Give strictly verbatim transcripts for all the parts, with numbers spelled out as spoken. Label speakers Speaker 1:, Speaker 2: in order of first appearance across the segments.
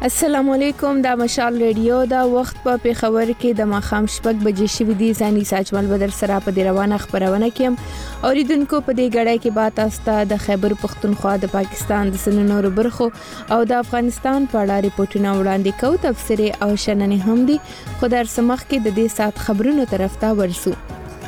Speaker 1: السلام علیکم، دا مشال ریډیو دا وخت په پیښور کې د ماخام شپږ بجې شوې دي. ځاني ساجمل بدر سره په دې روانه خبرونه کې اوریدونکو په دې غړای کې بات استا د خیبر پختونخوا د پاکستان د سننورو برخو او د افغانستان په اړه ریپورتونه وړاندې کوي. تفسیری او شننې هم دي. خدای سمخ کې د دې سات خبرونو طرف ته ورسو.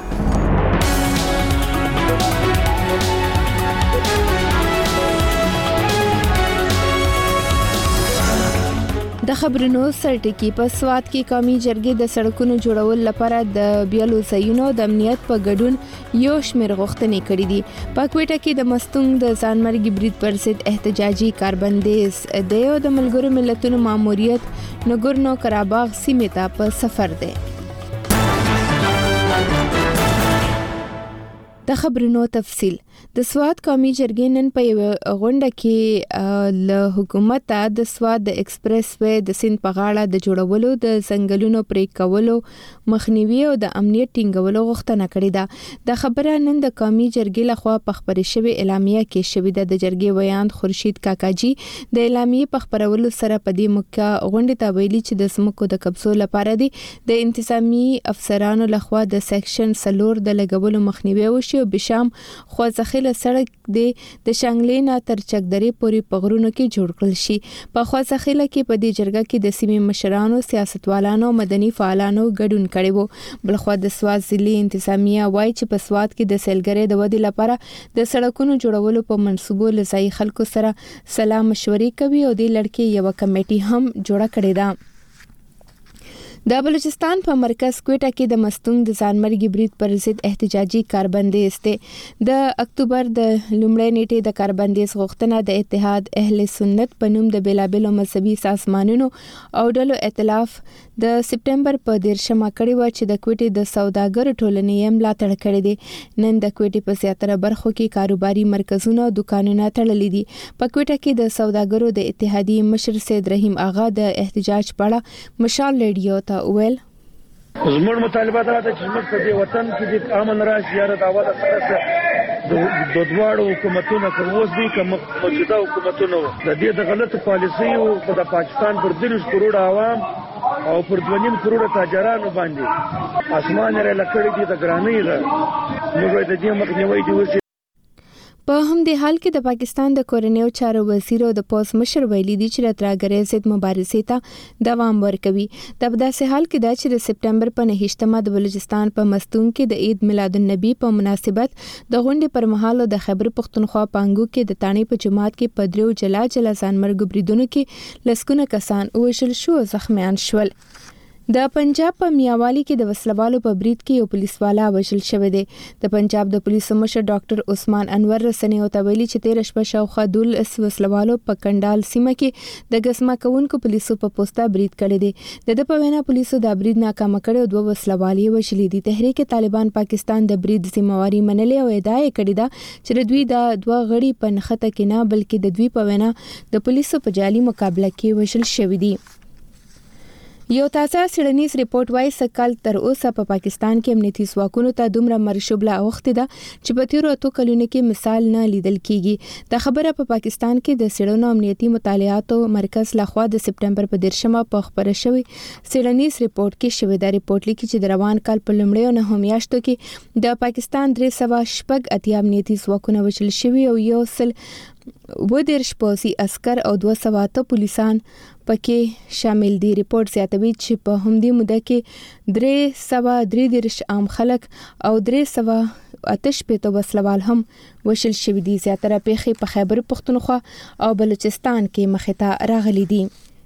Speaker 1: د خبرونو سرټکی په سواد کې قومي جرګې د سړکونو جوړول لپاره د بیلو ځایونو د امنیت په ګډون یو شمېر غوښتنې کړې دي. په کوټه کې د مستونګ د ځانمرګي برید پر ضد احتجاجي کاربندیز د یو د ملګرو ملتونو ماموریت نګورنو کراباغ سیمې ته په سفر دی. د خبرونو تفصیل. د سواد قومي جرګې نن په یو غونډه کې له حکومت ته د سواد د ایکسپریس وې د سیند په غاړه د جوړولو د ځنګلونو پرې کولو مخنیوي او د امنیت ټینګولو غوښتنه کړې ده. د خبره نن د قومي جرګې لخوا په خبرې شوی اعلامیه کې شوې ده. د جرګې ویاند خورشید کاکاجي د اعلامیه په خبرولو سره په دې موقع غونډه ته ویلي چې د سمکو د قبضو لپاره دي د انتظامی افسرانو لخوا د سیکشن سلور د لګولو مخنیوي وشي او بشام خوځخیله سړک د د شانګلینا تر چکدرې پورې پغرونو کې جوړ کړل شي. په خوځخیله کې په دې جرګه کې د سیمې مشرانو، سیاستوالانو، مدني فعالانو ګډون کړي وو. بلخو د سواد ضلعي انتظامیه وایي چې په سواد کې د سیلګرۍ د ودې لپاره د سړکونو جوړولو په منصوبو لځای خلکو سره سلا مشورې کوي او د لړکې یو کمیټي هم جوړه کړې ده. د بلوچستان په مرکز کوټه کې د مستونګ د ځانمرګي برید پر ضد احتجاجي کاربندیز دی. د اکتوبر د لومړۍ نیټې د کاربندیز غوښتنه د اتحاد اهل سنت په نوم د بیلابلو مذهبي سازمانونو او ډلو ائتلاف د سپټمبر په دیرشمه کړې و چې د کوټې د سوداګرو ټولنې یې ملاتړ کړې دي. نن د کوټې په زیاتره برخو کې کاروباري مرکزونه او دکانونه تړلي دي. په کوټه کې د سوداګرو د اتحادیې مشر سید رحیم آغا د احتجاج په اړه مشال ریډیو ته ویل.
Speaker 2: زموږ مطالبات راته چې موږ په دې وطن کې د امن راشي یا د اول سره د دواړو حکومتونو کوم اوس دي کوم موجوده حکومتونو د دې د غلطو پالیسیو په د پاکستان پر دېرش کروڑ عوام او پر دوه نیم کروڑ تاجرانو باندې اسمان یې لکړی دي د ګرانۍ ده. موږ د دې مخنیوي دی وشي.
Speaker 1: په هم د حال کې د پاکستان د کورنیو چارو وزیر او د پوز مشر ویلي دي چې د ترهګرۍ ضد مبارزې ته دوام ورکوي. د داسې حال کې دا چې د سپټمبر په نهشتمه د بلوچستان په مستونګ کې د عید میلاد النبی په مناسبت د غونډې پر مهال د خیبر پختونخوا پانګو کې د تانی په جماعت کې پدریو جلا جلا ځانمرګ بریدونو کې لسګونه کسان وژل شو او زخمیان شول. د پنجاب په میاوالی کې د وسلوالو په برید کې یو پولیسوالا وژل شوی دی. د پنجاب د پولیسو مشر ډاکټر عثمان انور رسنیو ته ویلي چې تیر شپه شاوخوا دولس وسلوالو په کندال سیمه کې د غسما کوونکو پولیسو په پوسټه برید کړی دی. د د په وینا پولیسو د برید ناکام کړي او دوه وسلوالي وژلي دي. تحریک طالبان پاکستان د برید ذمہواری منلې او ادعا کړې ده چې د دوی د دوه غړي په نخته کې نه بلکې د دوی په وینا د پولیسو په جالي مقابله کې وژل شوی دي. یو تازه څېړنیز ریپورت وايي سکهال تر اوسه په پاکستان کې امنیتي ځواکونو ته دومره مرشوبله اوښتې ده چې په تیرو اتو کلونو کې مثال نه لیدل کیږي. د خبره په پاکستان کې د څېړنو امنیتي مطالعاتو مرکز لخوا د سپټمبر په دیرشمه په خبره شوی څېړنیز ریپورت کې شوی. دا ریپورت لیکي چې د روان کال په لومړیو نهو میاشتو کې د پاکستان درې سوه شپږ اتیا امنیتي ځواکونه وژل شوي او یو سل و دیرش پوځي عسکر او دوه سوه اته پولیسان پکې شامل دي. ریپورت زیاتوي چې په همدې موده کې درې سوه درې دیرش عام خلک او درې سوه اته شپېته وسلوال هم وژل شوي دي. زیاتره پیښې په خیبر پختونخوا او بلوچستان کې مخې ته راغلي دي.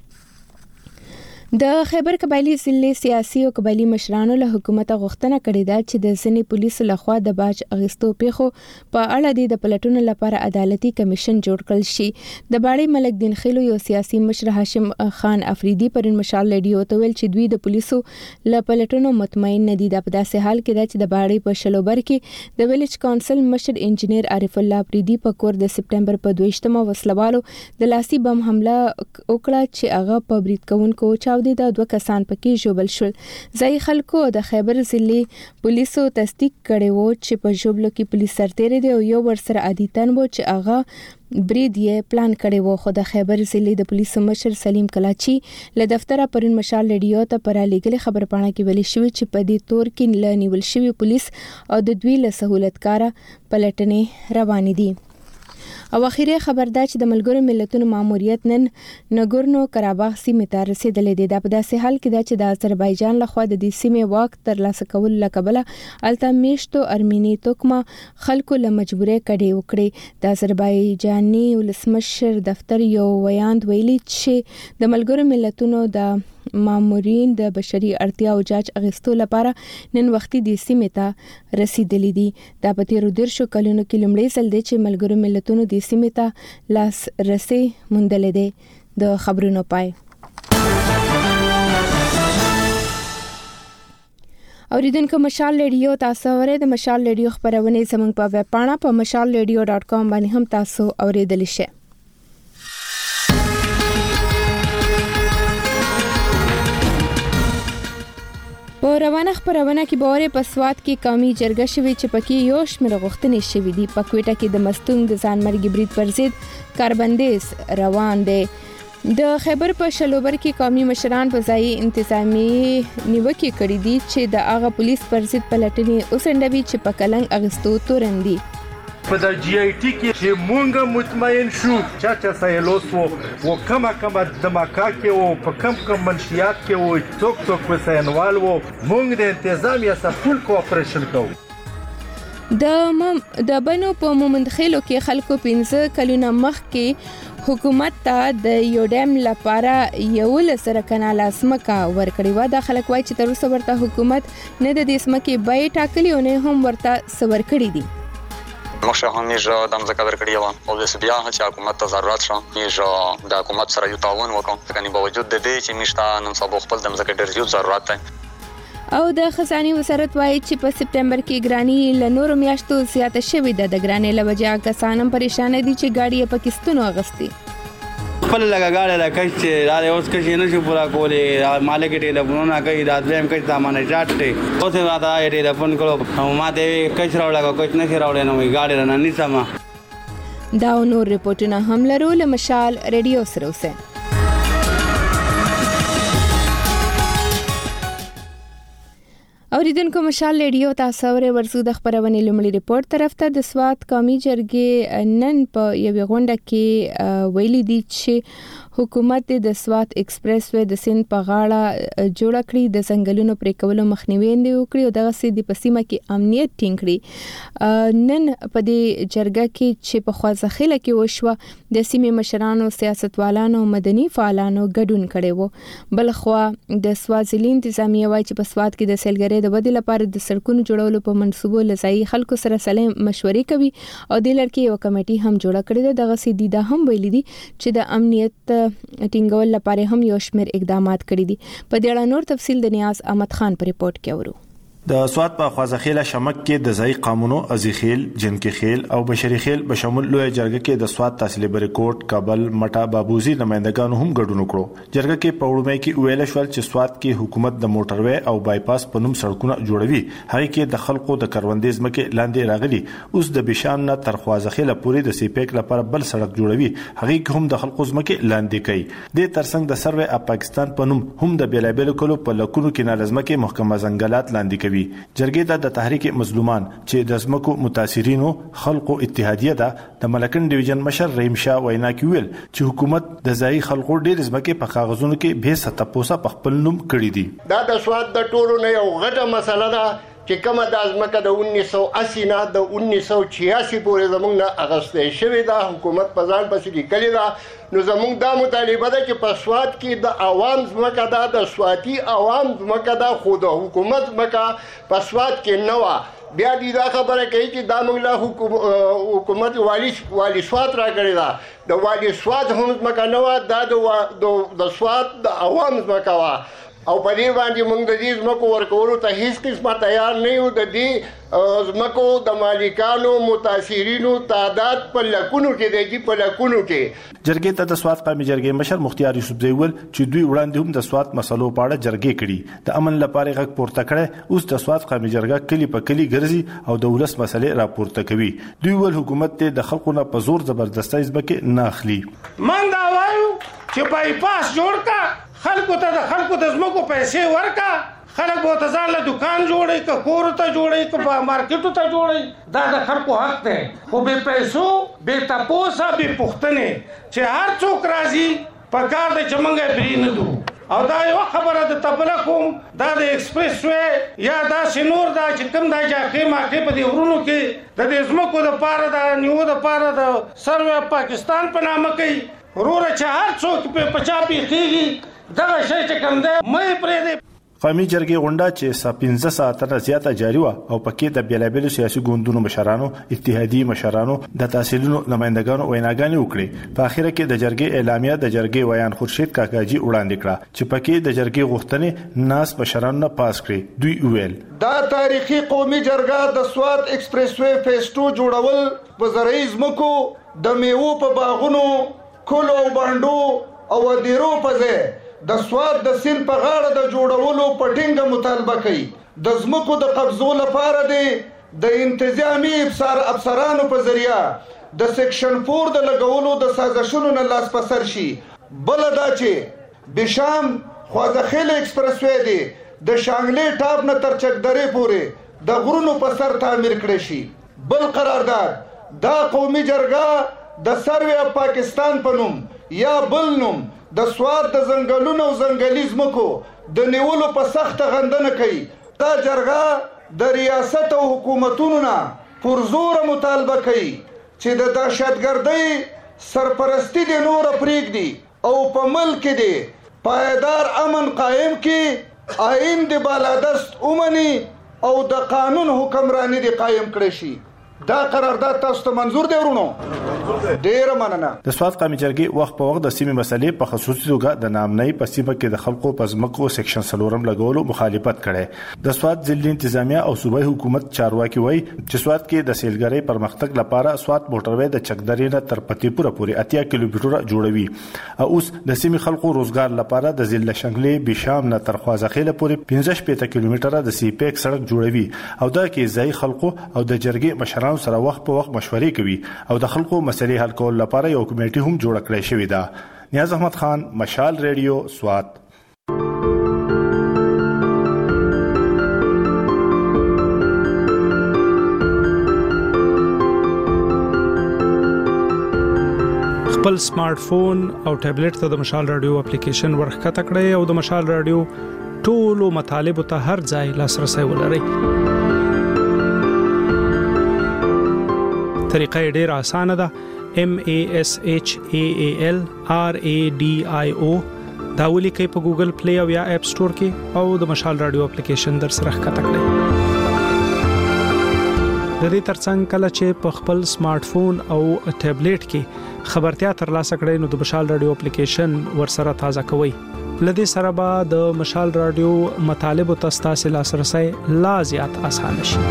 Speaker 1: د خیبر قبایلی ضلع سیاسي او قبایلی مشرانو له حکومت غوښتنه کړې ده چې د ځینې پولیسو لخوا د باج اخیستو پیښو په اړه د پلټونو لپاره عدالتي کمیشن جوړ کړل شي. د باړې ملک دین خیلو یو سیاسي مشر هاشم خان افریدي پر مشال ریډیو ته ویل چې دوی د پولیسو له پلټونو مطمئن نه دي. دا په داسې حال کې ده چې د باړې په شلوبر کې د ویلج کونسل مشر انجینیر عارف الله افریدي په کور د سپټمبر په دویشتمه وسلوالو د لاسي بم حمله وکړه چې هغه په برید کوونکو چاو چاودېده او دوه کسان پکې ژوبل شول. ځایي خلکو د خیبر ضلع پولیسو تصدیق کړی و چې په ژوبلو کې پولیس سرتیری دی او یو ورسره عادیتن و چې هغه برید یې پلان کړی و. خو د خیبر ضلع د پولیسو مشر سلیم کلاچی له دفتره پرون مشال ریډیو ته پر لیږلې خبرپاڼه کې ویلي شوی چې په دې تور کې له نیول شوي پولیس او د دوی له سہولتکاره پلټنې روانې دي. او اخیری خبر دا چې د ملګرو ملتونو ماموریت نن نګورنو کاراباخ سیمې ته رسیدلې دی. دا په داسې حال کې دا چې د آذربایجان لخوا د دې سیمې واک ترلاسه کول لکبله الته میشتو ارمینی توکما خلکو له مجبورې کډې وکړي. د آذربایجاني ولسمشر دفتر یو ویاند ویلي چې د ملګرو ملتونو د مامورین د بشري اړتیاو جاج اغستو لپاره نن وختي د سیمې ته رسیدلې دي. دا په تیرو دیرشو کلونو کې لومړی ځل دی چې ملګرو ملتونو د سیمې ته لاس رسي موندلې دی. د خبرونو پای. اوریدونکو مشال ریډیو تاسو اورئ. د مشال ریډیو خبرونه زموږ په ویب پاڼه په مشال ریډیو ډاټ کام باندې هم تاسو اوریدلی شئ. په روانه خبرونه کې باور په سواد کې قومي جرګه شوی چې پکې یو شمېر غوښتنې شوې دي. په کوټه کې د مستونګ د ځانمرګي برید پر ضد کاربندیز روان دی. د خیبر په شلوبر کې قومي مشران په ځای انتظامی نیوکې کړې دي چې د هغه پولیس پر ضد پلټنې وسنډوي چې په کلنګ اغستو تورندي.
Speaker 3: په د جی آی ټی کې چې مونږ مطمئن شو چې چا سایلوس وو و کما کما د ماکا کې وو په کم کم منشیات کې وو څوک څوک وسینوال وو مونږ د انتظامیه سره فل کوآپریشن کوو.
Speaker 1: د مم د بنو په مومند خېلو کې خلکو پنځه کلونه مخکې حکومت ته د یو ډیم لپاره یو لسره کنال اسمکا ورکړی و. د خلک وای چې تر اوسه ورته حکومت نه د دې اسمکې بای ټاکلی او نه هم ورته سور کړی دي.
Speaker 4: مخشه هم نیجا دم زکه درکړی و او د بیا چې حکومت ته ضرورت شو نیجا د حکومت سره یو تعاون وکړو کني باوجود د دې چې مشته نن سبا خپل دم زکه ډیر زیات ضرورت دی.
Speaker 1: او د خزاني وزارت وایي چې په سپټمبر کې ګرانی له نورو میاشتو زیاته شوې ده. د ګرانی له وجې کسانم پریشان دي چې گاډي په کیستونو اغستي.
Speaker 5: خپل لگا گاڑی لا کچ را اوس کښ نه شو پورا کولې مالک ټلیفونونه کوي دا دریم کښ سامان چاټه اوس راته ټلیفون کړو ما دې کښ راوړل کښ نه راوړل نو گاډی رانه نسما.
Speaker 1: دا نور رپورټونه هم لرو له مشال ریډیو سره اوسه. اوریدونکو مشال ریډیو تاسو اورئ. ورسو د خبرونې لومړی ریپورت طرف ته د سواد قومي جرګې نن په یوې غونډه کې ویلي دي چې حکومت د سواد ایکسپریس وې د سند په غاړه جوړ کړی د څنګهلونو پرې کولو مخنیوي وکړي او دغه سي د پسیمه کې امنیت ټینګ کړی. نن په دې جرګه کې چې په خوازخیله کې وشو د سیمې مشرانو سیاستوالانو مدني فعالانو ګډون کړي وو. بل خو د سوازلی انتظامیه وایي چې په سواد کې د سیلګری د ودې لپاره د سړکونو جوړولو په منصوبو لځای خلکو سره سلام مشورې کوي او د لړکې یو کمیټي هم جوړ کړی دی. دغه سي د هم ویلي دي چې د امنیت ټینګول لپاره هم یو شمېر اقدامات کړي دي. په دې اړه نور تفصیل د نیاز احمد خان په ریپورت کې اورو.
Speaker 6: د سواد په خوازخیله شمک کې د ځای قانونو ازیخیل جنکی خیل او بشری خیل به شامل لوی جرګه کې د سواد تحصیل بریکوټ کابل مټا بابوزي نمائندګانو هم ګډون وکړو. جرګه کې په وړاندې کې ویل شو چې سواد کې حکومت د موټروي او بایپاس په نوم سړکونه جوړوي. هغه کې د خلکو د کروندې ځمکې لاندې راغلي. اوس د بشان نه تر خوازخیله پورې د سیپیک لپاره بل سړک جوړوي. هغه کې هم د خلکو ځمکې لاندې کوي. د ترڅنګ د سروې اپ پاکستان په نوم هم د بیلابل کولو په لکونو کې نه ځمکې محکمه ځنګلات لاندې کوي. جرګې ته د تحریک مظلومان چې د ځمکو متاثرینو خلکو اتحادیه ده د ملکن ډیویژن مشر رحیم شاه وینا کې ویل چې حکومت د ځای خلکو ډېر ځمکې په کاغذونو کې به ستپوسه په خپل نوم کړی دي.
Speaker 7: دا د سواد د ټولو نه یو غټه مسله ده چې کومه د ځمکه د انیس سو اسی نه د انیس سو چھیاسی پورې زموږ نه اغستې شوې ده. حکومت په ځان پسې لیکلې ده. نو زموږ دا مطالبه ده چې په سواد کې د عوام ځمکه ده د سواتي عوام ځمکه ده خو د حکومت ځمکه په سواد کې نه وه. بیا دې دا خبره کوي چې دا موږ له حکومت والی والی سواد راکړې ده. د والی سواد هم ځمکه نه وه دا د سواد د عوام ځمکه وه. او په دې باندې موږ د دې ځمکو ورکولو ته هیڅ قسمه تیار نه یو. د دې ځمکو د مالکانو متاثرینو تعداد په لکونو کې دی، په لکونو کې.
Speaker 6: جرګې ته د سوات قومي جرګې مشر مختیار یوسفزی ویل چې دوی وړاندې هم د سوات مسلو په اړه جرګې کړي، د امن لپاره غږ پورته کړي. اوس د سوات قومي جرګه کلی په کلی ګرځي او د ولس مسلې راپورته کوي. دوی ویل حکومت ته د خلکو نه په زور زبردستۍ ځمکې نه اخلي.
Speaker 8: من دا وایو چې بایپاس جوړ کا، خلکو ته د خلکو د ځمکو پیسې ورکا، خلک به ته ځان له دکان جوړي که کور ته جوړي که مارکیټو ته جوړي، دا د خلکو حق دی. خو بې پیسو بې تپوسه بې پوښتنې چې هر څوک راځي په کار دی چې موږ یې پرې نه دو. او دا یوه خبره د تبله کوم، دا د ایکسپریس وی یا داسې نور دا چې کوم دا جاکې ماکې په دې غرونو کې د دې ځمکو دپاره د نیو دپاره د سروې اف پاکستان په نامه کوي. وروره چې هر څوک په پچا پیښیږي دغه شی چې کوم دی مې پرېږدي.
Speaker 6: قومي جرګې غونډه چې س پنځه ساعته نه زیاته جاري وه او پکې د بېلابېلو سیاسي ګوندونو مشرانو، اتحادي مشرانو، د تحصیلونو نمایندګانو ویناګانې وکړې. په اخره کې د جرګې اعلامیه د جرګې ویان خورشید کاکاجي وړاندې کړه چې پکې د جرګې غوښتنې ناس مشرانو نه پاس کړې. دوی وویل
Speaker 9: دا تاریخي قومي جرګه د سوات ایکسپریس وی فیز ټو جوړول په زرعي ځمکو د میوو په باغونو، کلو او بانډو او دیرو په ځای د سوات د سیند په غاړه د جوړولو په ټینګه مطالبه کوي. د ځمکو د قبضو لپاره دی د انتظامی افسرانو په ذریعه د سیکشن فور د لګولو د سازشونو نه لاس په سر شي. بله دا چې بشام خوازخیل ایکسپریس وی دی د شانګلې ټاپ نه تر چکدرې پورې د غرونو په سر تعمیر کړی شي. بل قرارداد دا قومي جرګه د سروې اف پاکستان په نوم یا بل نوم د سوات د ځنګلونو او ځنګلي ځمکو د نیولو په سخته غندنه کوي. دا جرګه د ریاست او حکومتونو نه پرزوره مطالبه کوي چې د دهشتګردۍ سرپرستی د نور پرېږدي او په ملک کې پایدار امن قائم کړي، آئین د بالادست ومني او د قانون حکمرانی د قائم کړي شي. دا قرارداد تاسو ته منظور دی ورونو؟ ډیره مننه.
Speaker 6: د سوات قومي جرګې وخت په وخت د سیمې مسلې په خصوصي توګه د نامنۍ په سیمه کې د خلکو په ځمکو سیکشن څلورم لګولو مخالفت کړي. د سوات ضلعي انتظامیه او صوبایي حکومت چارواکي وایي چې سوات کې د سیلګرۍ پرمختګ لپاره سوات موټروي د چکدرې نه تر پتی پوره پورې اتیا کیلومتره جوړوي. اوس د سیمې خلکو روزګار لپاره د ضلع شنګلې بشام نه تر خوازخیل پورې پنځه شپېته کیلومتره د سی پیک سړک جوړوي او دا کې ځای خلکو او د جرګې مشرانو سره وخت په وخت مشورې کوي او د خلکو مسلې حل کول لپاره یو کمیټه هم جوړ کړی شوې ده. نیاز احمد خان، مشال ریډیو، سوات.
Speaker 10: خپل سمارټ فون او ټابلیټ ته د مشال رادیو اپلیکیشن ورخکته کړئ او د مشال رادیو ټولو مطالبه ته هر ځای لاسرسي ولرئ. طریقه ډیره اسانه ده. M A S H A A L R A D I O دا ولیکئ په ګوګل پلی او یا اپ سٹور کې او د مشال رادیو اپلیکیشن در سره ښکته کړئ. د دې ترڅنګ کله چې په خپل سمارټ فون او ټابلیټ کې خبرتیا ترلاسه کړئ نو د مشال رادیو اپلیکیشن ورسره تازه کوئ. لدې سره به د مشال رادیو مطالب ته ستاسو لاسرسي لا زیات اسانه شي.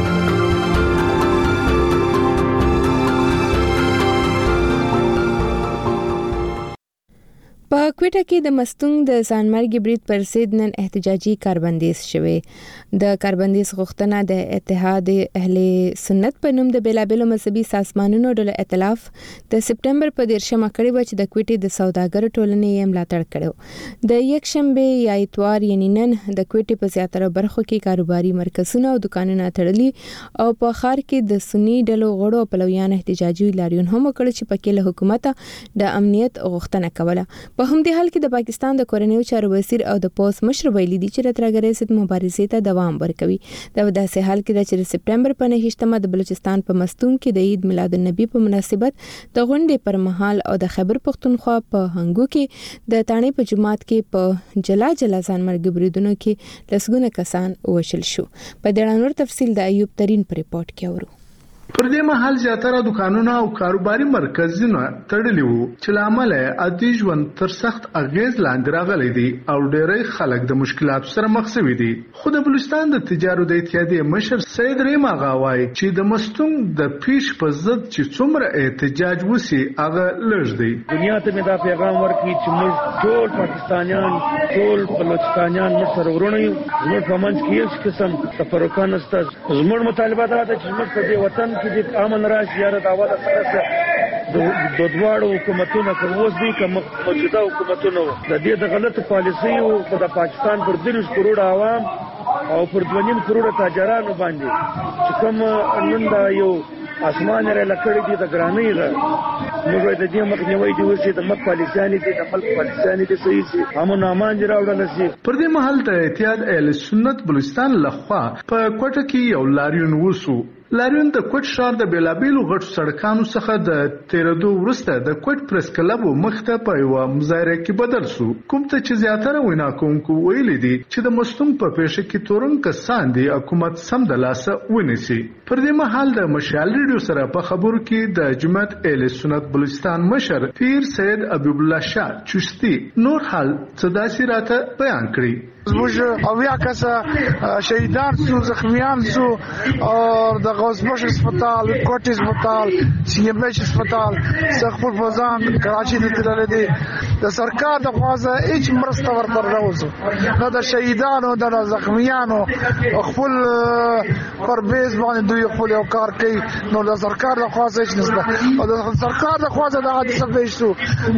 Speaker 1: په کوټه کې د مستونګ د ځانمرګي برید پر ضد نن احتجاجي کاربندیز شوه. د کاربندیز غوښتنه د اتحاد اهل سنت په نوم د بیلابلو مذهبي سازمانونو ډله ائتلاف د سپټمبر په دیرشمه کړي و چې د کوټې د سوداګر ټولنې یې ملاتړ کړو. د یک شنبه یا اتوار یعنی نن د کوټې په زیاتره برخو کې کاروباري مرکزونه او دکانونه تړلي او په ښار کې د سنی ډلو غړو او پلویان احتجاجي لاریون هم وکړ چې پکې له حکومت د امنیت غوښتنه کوله. په همدې حال کې د پاکستان د کورنیو چارو وزیر او د پوس مشر ویلي دي چې راتلونکي ضد مبارزې ته دوام ورکوي. دا د داسې حال کې د سپټمبر په نهمه د بلوچستان په مستونګ کې د عید میلاد النبی په مناسبت د غونډې پر مهال او د خیبر پختونخوا په هنګو کې د تانې په جماعت کې په جلا جلا ځانمرګي بریدونو کې لسګونه کسان وشل شو. په دې اړه نور تفصیل د ایوب ترين په ریپورت کې اورو.
Speaker 11: پر دې مهال زیاتره دکانونه او کاروباري مرکزونه تړلي وو چې لامل عادي ژوند تر سخت اغیز لاندې راغلی دی او ډېری خلک د مشکلاتو سره مخ شوي دي. خو د بلوچستان د تجارو د اتحادیې مشر سید رحیم آغا وایي چې د مستونګ د پیش په ضد چې څومره احتجاج وسی هغه لږ دی.
Speaker 2: دنیا ته مې دا پیغام ورکړي چې موږ ټول پاکستانیان ټول بلوچستانیان موږ سره ورونه یو. زموږ په منځ کې هېڅ قسم تفرقه نشته. زموږ مطالبه دا ده چې موږ په دې وطن چې د امن راشي یا د اول سره د دواړو حکومتونو که اوس دي که موجوده حکومتونو د دې د غلطو پالیسیو د پاکستان پر دېرش کروړه عوام او پر دوه نیم کروړه تاجرانو باندې چې کوم نن دا یو اسمان یې لکړې دي د ګرانۍ ده موږ د دې مخنیوي دي وشي د ملک پالیسیانې دي د ملک پالیسیانې دي صحیح شي امن امان دې راوړل شي.
Speaker 11: پر دې مهال د اتحاد اهل سنت بلوچستان لخوا په کوټه کې یو لاریون وسو. لاریون د کوټ ښار د بیلابیلو غټو سړکانو څخه د تیرېدو وروسته د کوټ پریس کلب مخ ته په یوه مظاهره کې بدل سو. کوم ته چې زیاتره وینا کوونکو ویلي دي چې د مستونګ په پیښه کې تورن کسان دي حکومت سم د لاسه ونیسي. پر دې مهال د مشال ریډیو سره په خبرو کې د جماعت اهل سنت بلوچستان مشر پیر سید حبیب الله شاه چشتی نور حال څه داسې راته بیان کړي.
Speaker 12: زموږ اویا کسه شهیدان سو زخمیان سو او د غوثبش هسپتال کوټ هسپتال سی ام ایچ هسپتال سخپور بازان کراچي ته تلل دي. د سرکار د خوازه هیڅ مرسته ورته راوځو نه د شهیدانو د زخمیانو خپل پربیز باندې دوی خپل یو کار کوي نو د سرکار د خوازه هیڅ نشته او د سرکار د خوازه د حادثه پیښ شو.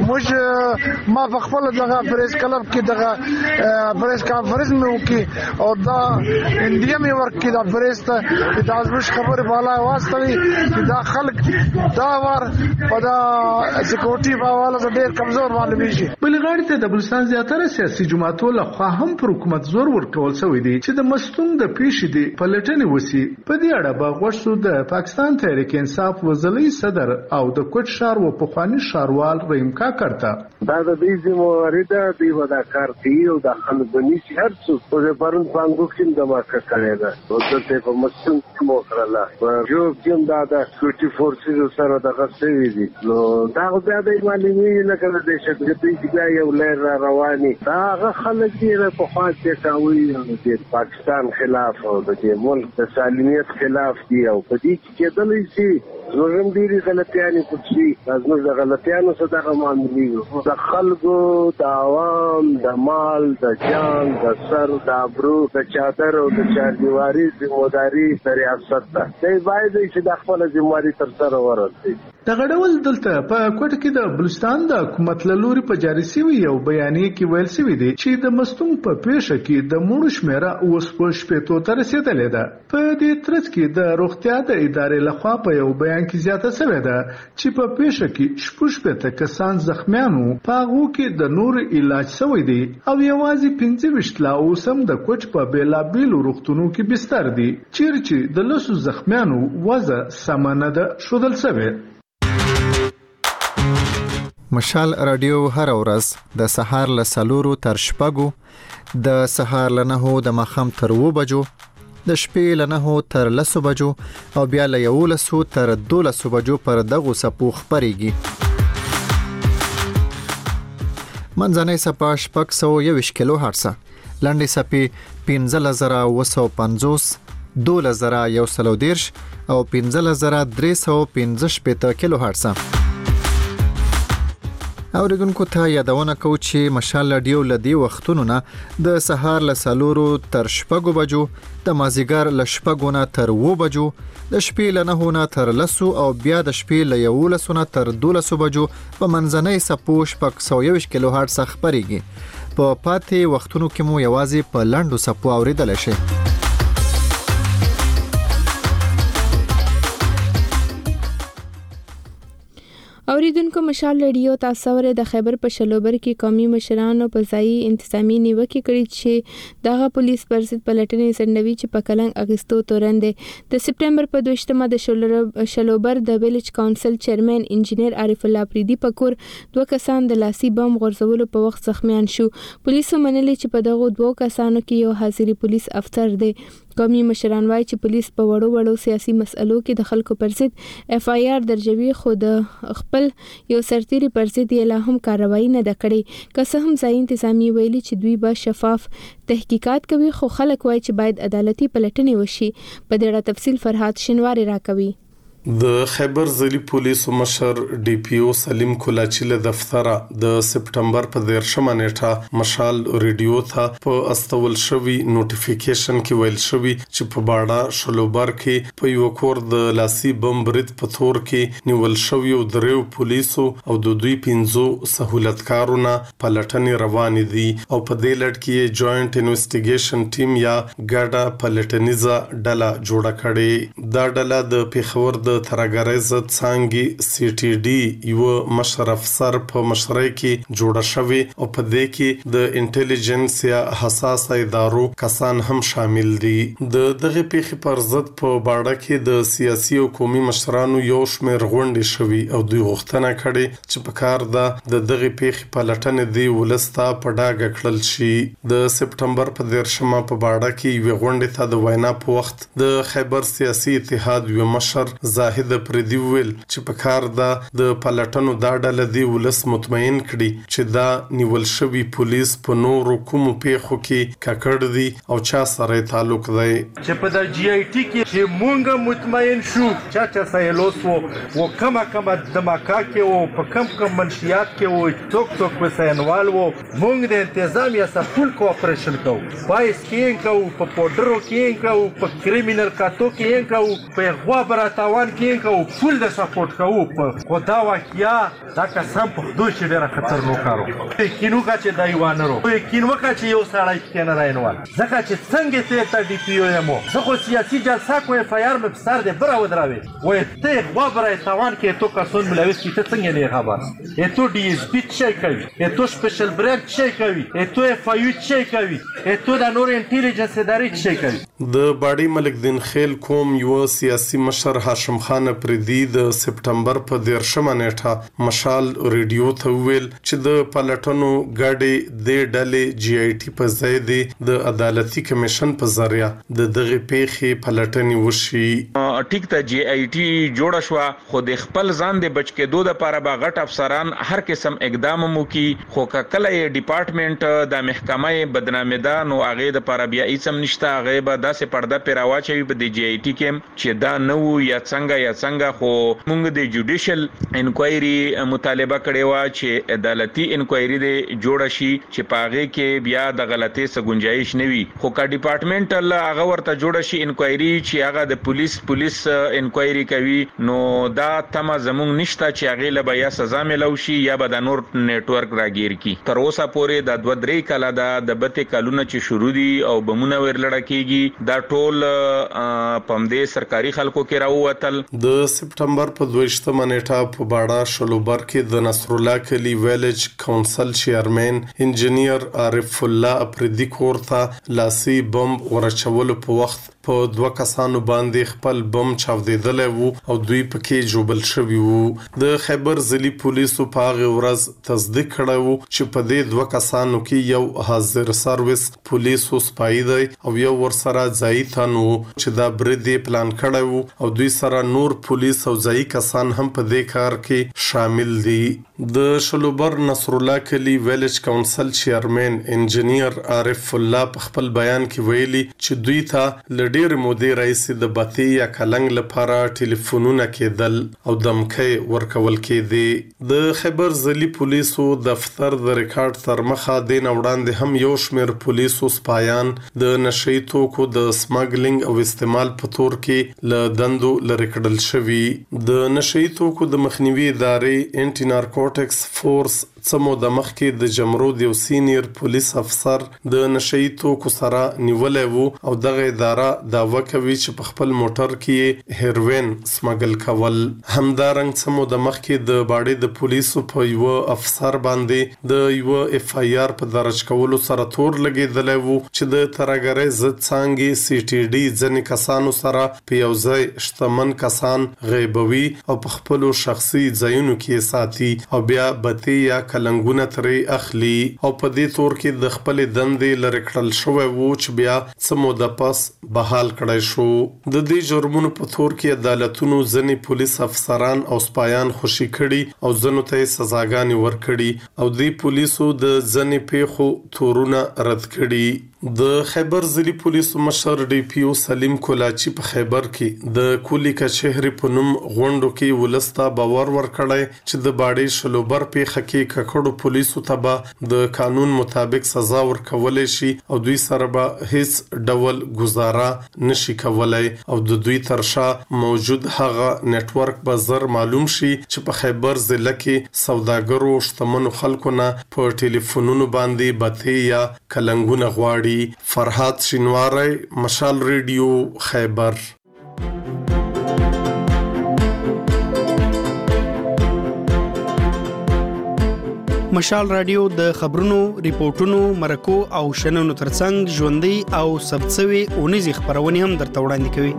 Speaker 12: موږ ما په خپل دغه پریس کلب کې دغه پریس کانفرنس مې وکړي او دا انډیا مې ورکړي دا پریس ته چې دا زموږ خبرې بالا واستوي چې دا خلک دا ور په دا سکیورټي په حواله سره ډېر کمزور معلومېږي.
Speaker 11: بلې غاړې ته د بلوچستان زیاتره سیاسي جماعتو لخوا هم پر حکومت زور ورکول شوی دی چې د مستونګ د پیښې دي پلټنې وسي. په دې اړه به غوښ شو د پاکستان تحریک انصاف وزلي صدر او د کوټ ښار و پخواني ښاروال رحیم کاکړ ته.
Speaker 13: دا د دې ذمہواري ده دوی به دا کار کوي او دا خلکونی چې هر څوک خو د پرون پانګو کې دماکه کړې ده او دلته په مستون کې مو کړله جو کوم دا د سکیورټي فورسز سره دغه شوي دي نو دا بیا د معلومي نه کړل د شکایتي چې یو لیر را رواني دا هغه خلک چې په خوا کې کاوي د پاکستان خلاف او د ملک د سالمیت خلاف دي او په دې کې کېدلې شي زموږ ډېرې غلطیانې پکې زموږ د غلطیانو څخه دغه معلومېږي د خلکو د عوام د مال د جان د سر د ابرو د چادر او د چاردیواري ذمہداري د ریاست ده دی باید چې د خپل ذمہواري تر سره ورسوي.
Speaker 11: دغه ډول دلته په کوټه کې د بلوچستان د حکومت له لوري په جاري شوي یو بیانیه کې ویل شوي دي چې د مستونګ په پیښه کې د مړو شمېره اوس په شپېتو ته رسېدلې ده. په دې ترڅ کې د روغتیا د ادارې لخوا په یو بیان کې زیاته شوې ده چې په پیښه کې شپږ شپېته کسان زخمیانو په هغو کې د نورو علاج شوی دی او یوازې پنځه ویشت لا اوس هم د کوټ په بېلابېلو روغتونونو کې بستر دي چیرې چې د لسو زخمیانو وضع سمه نه ده ښودل شوې.
Speaker 14: مشال رادیو هر ورځ د سهار له څلورو تر شپږو د سهار له نهو د ماښام تر اووه بجو د شپې له نهو تر لسو بجو او بیا له یولسو تر دولسو بجو پر دغو څپو خپرېږي. منځنۍ څپه شپږ سوه یوویشت کیلو هرڅه، لنډې څپې پنځلس زره اووه سوه پنځوس، دولس زره یو سل او دېرش او پنځلس زره درې سوه پنځه شپېته کیلو هرڅه. اوریدونکو ته یادونه کوو چې مشال رادیو له دې وختونو نه د سهار له څلورو تر شپږو بجو، د مازدیګر له شپږو نه تر اووه بجو، د شپې له نهو نه تر لسو او بیا د شپې له یولسو نه تر دولسو بجو په منځنۍ څپو شپږ سوه یوویشت کیلو هرڅه خپرېږي. په پاتې وختونو کې مو یوازې په لنډو څپو اورېدلی شئ.
Speaker 1: اوریدونکو مشال رادیو تاسو ور د خیبر په شلوبر کې قومي مشرانو په ځای انتظامی نیوکه کړې چې دغه پولیس پر ضد پلټنې سندوي چې په کلنګ اگستو تورندې د سپټمبر په دوشتمه د شلوبر د ویلج کونسل چیرمن انجینیر عارف الله پریدي پکور دوه کسان د لاسي بم غورځولو په وخت زخمیان شو. پولیسو منلي چې په دغه دوه کسانو کې یو حاضری پولیس افسر دی قومي مشران وایي چې پولیس په وړو وړو سیاسي مسلو کې د خلکو پر ضد اف آی آر درجوي، خو د خپل یو سرتیري پر ضد یې لا هم کاروایی نه ده کړې. که څه هم ځایي انتظامیه ویلي چې دوی به شفاف تحقیقات کوي، خو خلک وایي چې باید عدالتي پلټنې وشي. په دې اړه تفصیل فرهاد شینواری راکوي.
Speaker 15: د خیبر ځلی پولیسو مشر ډي پی او سلیم کولاچي له دفتره د سپټمبر په دیرشمه نیټه مشال ریډیو ته په استول شوی نوټیفیکیشن کې ویل شوی چې په باډا شلوبر کې په یو کور د لاسي بم برید په تور کې نیول شوی او دریو پولیسو او د دوی پنځو سہولتکارونه پلټنې روانې دي او په دې لړ کې جوائنٹ انویسټیګیشن ټیم یا ګاډا پلټنیزه ډله جوړه کړې. دا ډله د پیښور د ترګری ضد څانګې سی ټي ډي یو مشر افسر په مشرۍ کې جوړه شوې او په دې کې د انټيليجنس یا حساس ادارو کسان هم شامل دي. د دغه پیښې پر ضد په باډه کې د سیاسي او قومي مشرانو یو شمېر غونډې شوي او دوی غوښتنه کړې چې په کار ده د دغه پیښې پلټنې دی ولستا په ډاګه کړل شي. د سپټمبر په دیرشمه په باډه کې یو غونډې ته د وینا په وخت د خیبر سیاسي اتحاد یو مشر زاهد پردي ویل چې په کار ده د پلټنو دا ډله دی ولس مطمئن کړي چې دا نیول شوی پولیس په نورو کومو پیښو کې ککړ دي او چا سره تعلق دی.
Speaker 3: چې په د جی آی ټي کې چې مونږ مطمئن شو چا چا سایلوس وو و کما کما دماکا کې او په کم کم منشیات کې و څوک څوک وسینوال وو مونږ د انتظامیه سره فل کوآپریشن کوو پایس کې کوو په پودرو کې کوو په کریمینل کاتو کې کوو په غوا براتاوان کې کوو فل د سپورټ کوو په خدا واقعیا دا قسم په دوی چې ډیره خطرناک کارو کینو کا چې دایوانرو کینو کا چې یو سړی کې نه راینوال ځکه چې څنګه ته ته ډي پی او مو زه سیاسي جلسه کوی اف آی آر مې سر دې برا ودراوي وې ته غوا برای تاوان کې تو کسون ملوث کی ته څنګه نه خبر ای تو ډي اس پی چي کوي ای تو سپیشل برانچ چي کوي ای تو اف آی یو چي کوي ای تو د نور انټيليجنس ادارې چي کوي.
Speaker 15: د باډي ملک دین خیل کوم یو سیاسي مشر هاشم خان پردي د سپټمبر په دیرشمه نیټه مشال ریډیو ته ویل چې د پلټنو غاډي د ډلې جی آی ټي په ځای دی د عدالتي کمیشن په ذریعہ د دغه پیښې پلټنې وشي.
Speaker 16: ټیک ته جی آی ټي جوړه شو خو د خپل ځان د بچ کېدو د لپاره به غټ افسران هر قسم اقدام مو کی خو کله ډپارټمنټ د محکمه بدنامي ده نو هغه د لپاره بیا هیڅ نشته هغه به داسې پرده پیراواچوي په د جی آی ټي کې چې دا نو یا څنګه یا څنګه خو موږ د جوډیشل انکوایري مطالبه کړې و چې عدالتي انکوایري د جوړ شي چې پاغه کې بیا د غلطي څخه گنجائش نه وي خو کا ډپارټمنټل هغه ورته جوړ شي انکوایري چې هغه د پولیس پولیس انکوایري کوي نو دا تم زموږ نشته چې هغه له بیا سزا ملو شي یا به د نور نیټورک راګیر کی. تر اوسه پورې د دوه درې کاله د د بته کالونه چې شروع دي او بمونه ورلړه کیږي دا ټول پم دې سرکاري خلکو کې راووتل.
Speaker 15: د سپټمبر په دویشتمه نیټه په باډا شلوبر کې د نصر الله کلی ویلج کونسل چیرمن انجینیر عارف الله اپریدي کور ته لاسي بم ورچول په وخت په دوه کسانو باندې خپل بم چاودیدل وو او دوی پکې جوبل شوی وو. د خیبر ځلی پولیسو په هغه ورځ تصدیق کړو چې په دې دوه کسانو کې یو حاضر سرویس پولیسو سپای دی او یو ورسره ځای تنو چې دا بریدي پلان کړو او دوی سره نور پولیس او ځای کسان هم په دې کار کې شامل دي. د شلوبر نصر الله کلی ویلج کونسل چیرمن انجینیر عارف الله په خپل بیان کې ویلي چې دوی ته ډیر مودې رئیس د بتی یا کلنګ لپاره ټلیفونونه کېدل او دمکې ورکول کېدي. د خیبر ځلی پولیسو دفتر د ریکارډ تر مخه د وړاندې هم یو شمېر پولیسو سپایان د نشئی توکو د سمګلینګ او استعمال په تور کې ل دندو لری کړل شوی. د نشئی توکو د مخنیوي ادارې انټي نارکوټکس فورس سمو د مخ کې د جمرود یو سینیر پولیس افسر د نشئی توکو سره نیولې وو او دغه اداره داوا کوي چې په خپل موټر کې هیروین سمګل کول. همدارنګ سمو د مخ کې د باډي د پولیسو په یو افسر باندې د یو اف آی آر په درج کولو سره تور لګیدل وو چې د ترګری ضد څنګه سی ټي ډي ځنې کسانو سره په یو ځای شتمن کسان غیبوي او په خپل شخصي ځایونو کې ساتي او بیا بتی یا کلنګونه ترې اخلي او په دې تور کې د خپل دندې لری کړل شوی وو چې بیا سمو د پاس بحال کړای شو. د دې جرمونو په تور کې عدالتونو ځنی پولیس افسران او سپایان خوشي کړي او ځنو ته سزاګانې ورکړي او د پولیسو د ځنی پیخو تورونه رد کړي. د خیبر ضلعي پولیسو مشر ډي پی او سلیم کولاچی په خیبر کې د کولی کچهري په نوم غونډو کې ولستا باور ورکړی چې د باډي شلوبر پیخه کې ککړو پولیسو ته به د قانون مطابق سزا ورکولای شي او دوی سره به هیڅ ډول گزاره نشي کولای او د دوی ترشا موجود هغه نتورک به زر معلوم شي چې په خیبر ضلع کې سوداګرو شتمنو خلکو نه په ټلیفونونو باندې بته یا کلنګونه غواړي. فرحات شینواری، مشال ریډیو، خیبر.
Speaker 17: مشال رادیو د خبرونو، ریپورتونو، مرکو او شننو ترڅنګ ژوندۍ او ثبتسوي اونیزې خبرونه هم درته وړاندې کوي.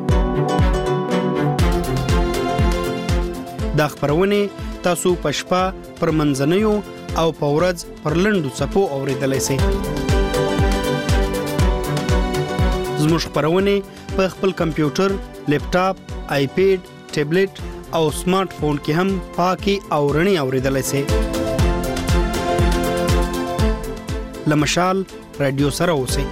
Speaker 17: دا خبرونه تاسو په شپه پر منځنیو او په ورځ پر لنډو څپو اوریدلای شئ. زموږ خبرونه په خپل کمپیوټر، لیپټاپ، آیپیډ، ټابلیټ او سمارټ فون کې هم پاکي او رڼي اوریدلای شئ. لمشال رادیو سره اوسئ.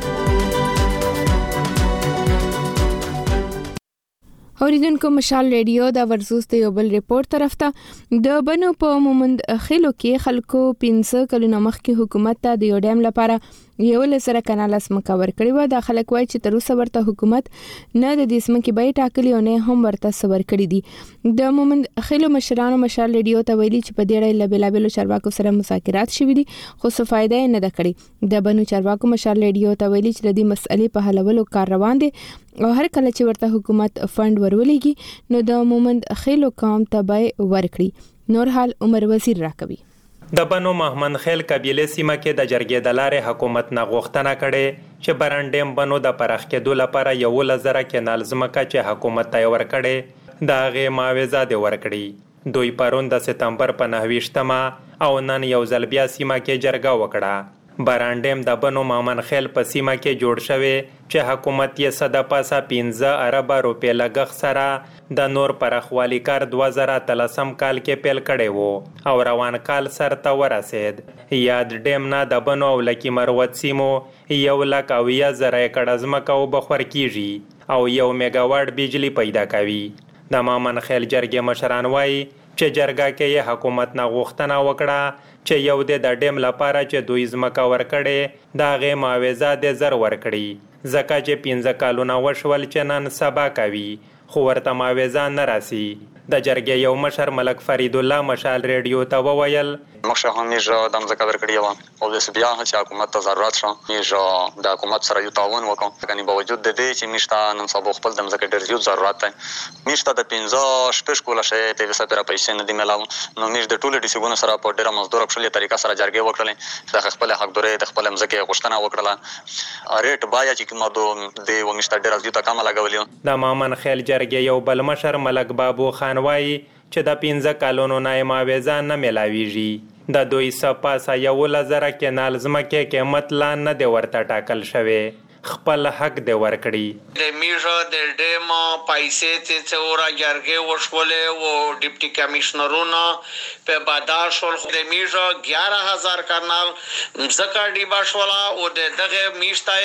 Speaker 1: اوریدونکو مشال ریډیو دا ورزوس ته یو بل ریپورت طرف ته د بنو په مومند خلو کې خلکو پنځه کلونه مخکې حکومت ته د یو ډیم لپاره یو لسره کانال اسمکا ورکړی و. د خلک وای چې تر اوسه ورته حکومت نه د دې اسمکې به ټاکلی او نه هم ورته صبر کړی دي. د مومند خلو مشرانو مشال ریډیو ته ویلي چې په دې اړه لبلابلو چارواکو سره مذاکرات شوي دي خو څه فائدہ نه ده کړی. د بنو چارواکو مشال ریډیو ته ویلي چې د دې مسئلې په حلولو کار روان دي او هر کله چې ورته حکومت فند ورولېږي نو د مومند خلو قوم ته به ورکړي. نور حال عمر وزیر راکوي.
Speaker 18: د بنو محمد خیل قبیله سیمه کې د جرګې د لارې حکومت نه غوښتنه کړې چې برانډیم بنو د پراخ کېدو لپاره یو لزره کینال ځمکه چې حکومت ته ورکړې د هغې معاوضه دې ورکړي. دوی پرون د سپتمبر په نهه ویشتمه او نن یو ځل بیا سیمه کې جرګه وکړه. برانډیم د بنو محمد خیل په سیمه کې جوړ شوی چې حکومت یې صد پاسه پنځه اربه روپۍ لګښت سره د نور پراخوالي کار دوه زره اتلسم کال کې پیل کړی وو او روان کال سر ته ورسید. یاد ډیم نه د بنو او لکی مروت سیمو یو لک او یا زره ایکړه ځمکه وبخور کیږي او یو میگا واټ بجلی پیدا کوي. د محمد خیل جرګې مشران وایي چې جرګه کې یې حکومت نه غوښتنه وکړه چې یو د ډیم لپاره چې دوی ځمکه ورکړي د هغې معاوضه د زر ورکړي ځکه چې پنځه کالونه وشول چې نن سبا کوي خو ورته معاوضه نه راسي. د جرګې یو مشر ملک فرید الله مشال ریډیو ته وویل
Speaker 4: مخشه هم نیجا دم ذکر کړی و او د بیا چې حکومت ته ضرورت شو نیجا د حکومت سره یو تعاون وکړو کني باوجود د دې چې مشته نن سبا خپل دم ذکر ډیر یو ضرورت دی مشته د پنځه شپږ کوله شي ته وسه پر پیسې نه دی ملاو نو مش د ټولو ډیسیګونو سره په ډیره مزدور خپل طریقه سره جرګې وکړلې د خپل حق دوره د خپل مزکه غوښتنه وکړه ریټ بایا چې کومه دو د ومشته ډیر زیاته کم لګولې.
Speaker 18: د مامن خیل جرګې یو بل مشر ملک بابو خان وایي چې د پنځه کالونو نه معاوضه نه ملاویږي. د دوی سپاسه یو لزره کینال ځمکې قیمت لا نه دی ورته ټاکل شوی خپل حق دی ورکړي.
Speaker 19: د میژه د ډیم پیسې چې ورا جرګې وشولې او ډیپټي کمشنرونو په باداشول د میژه اګیاره هزار کانال ځکه دی باشولا او دغه میشته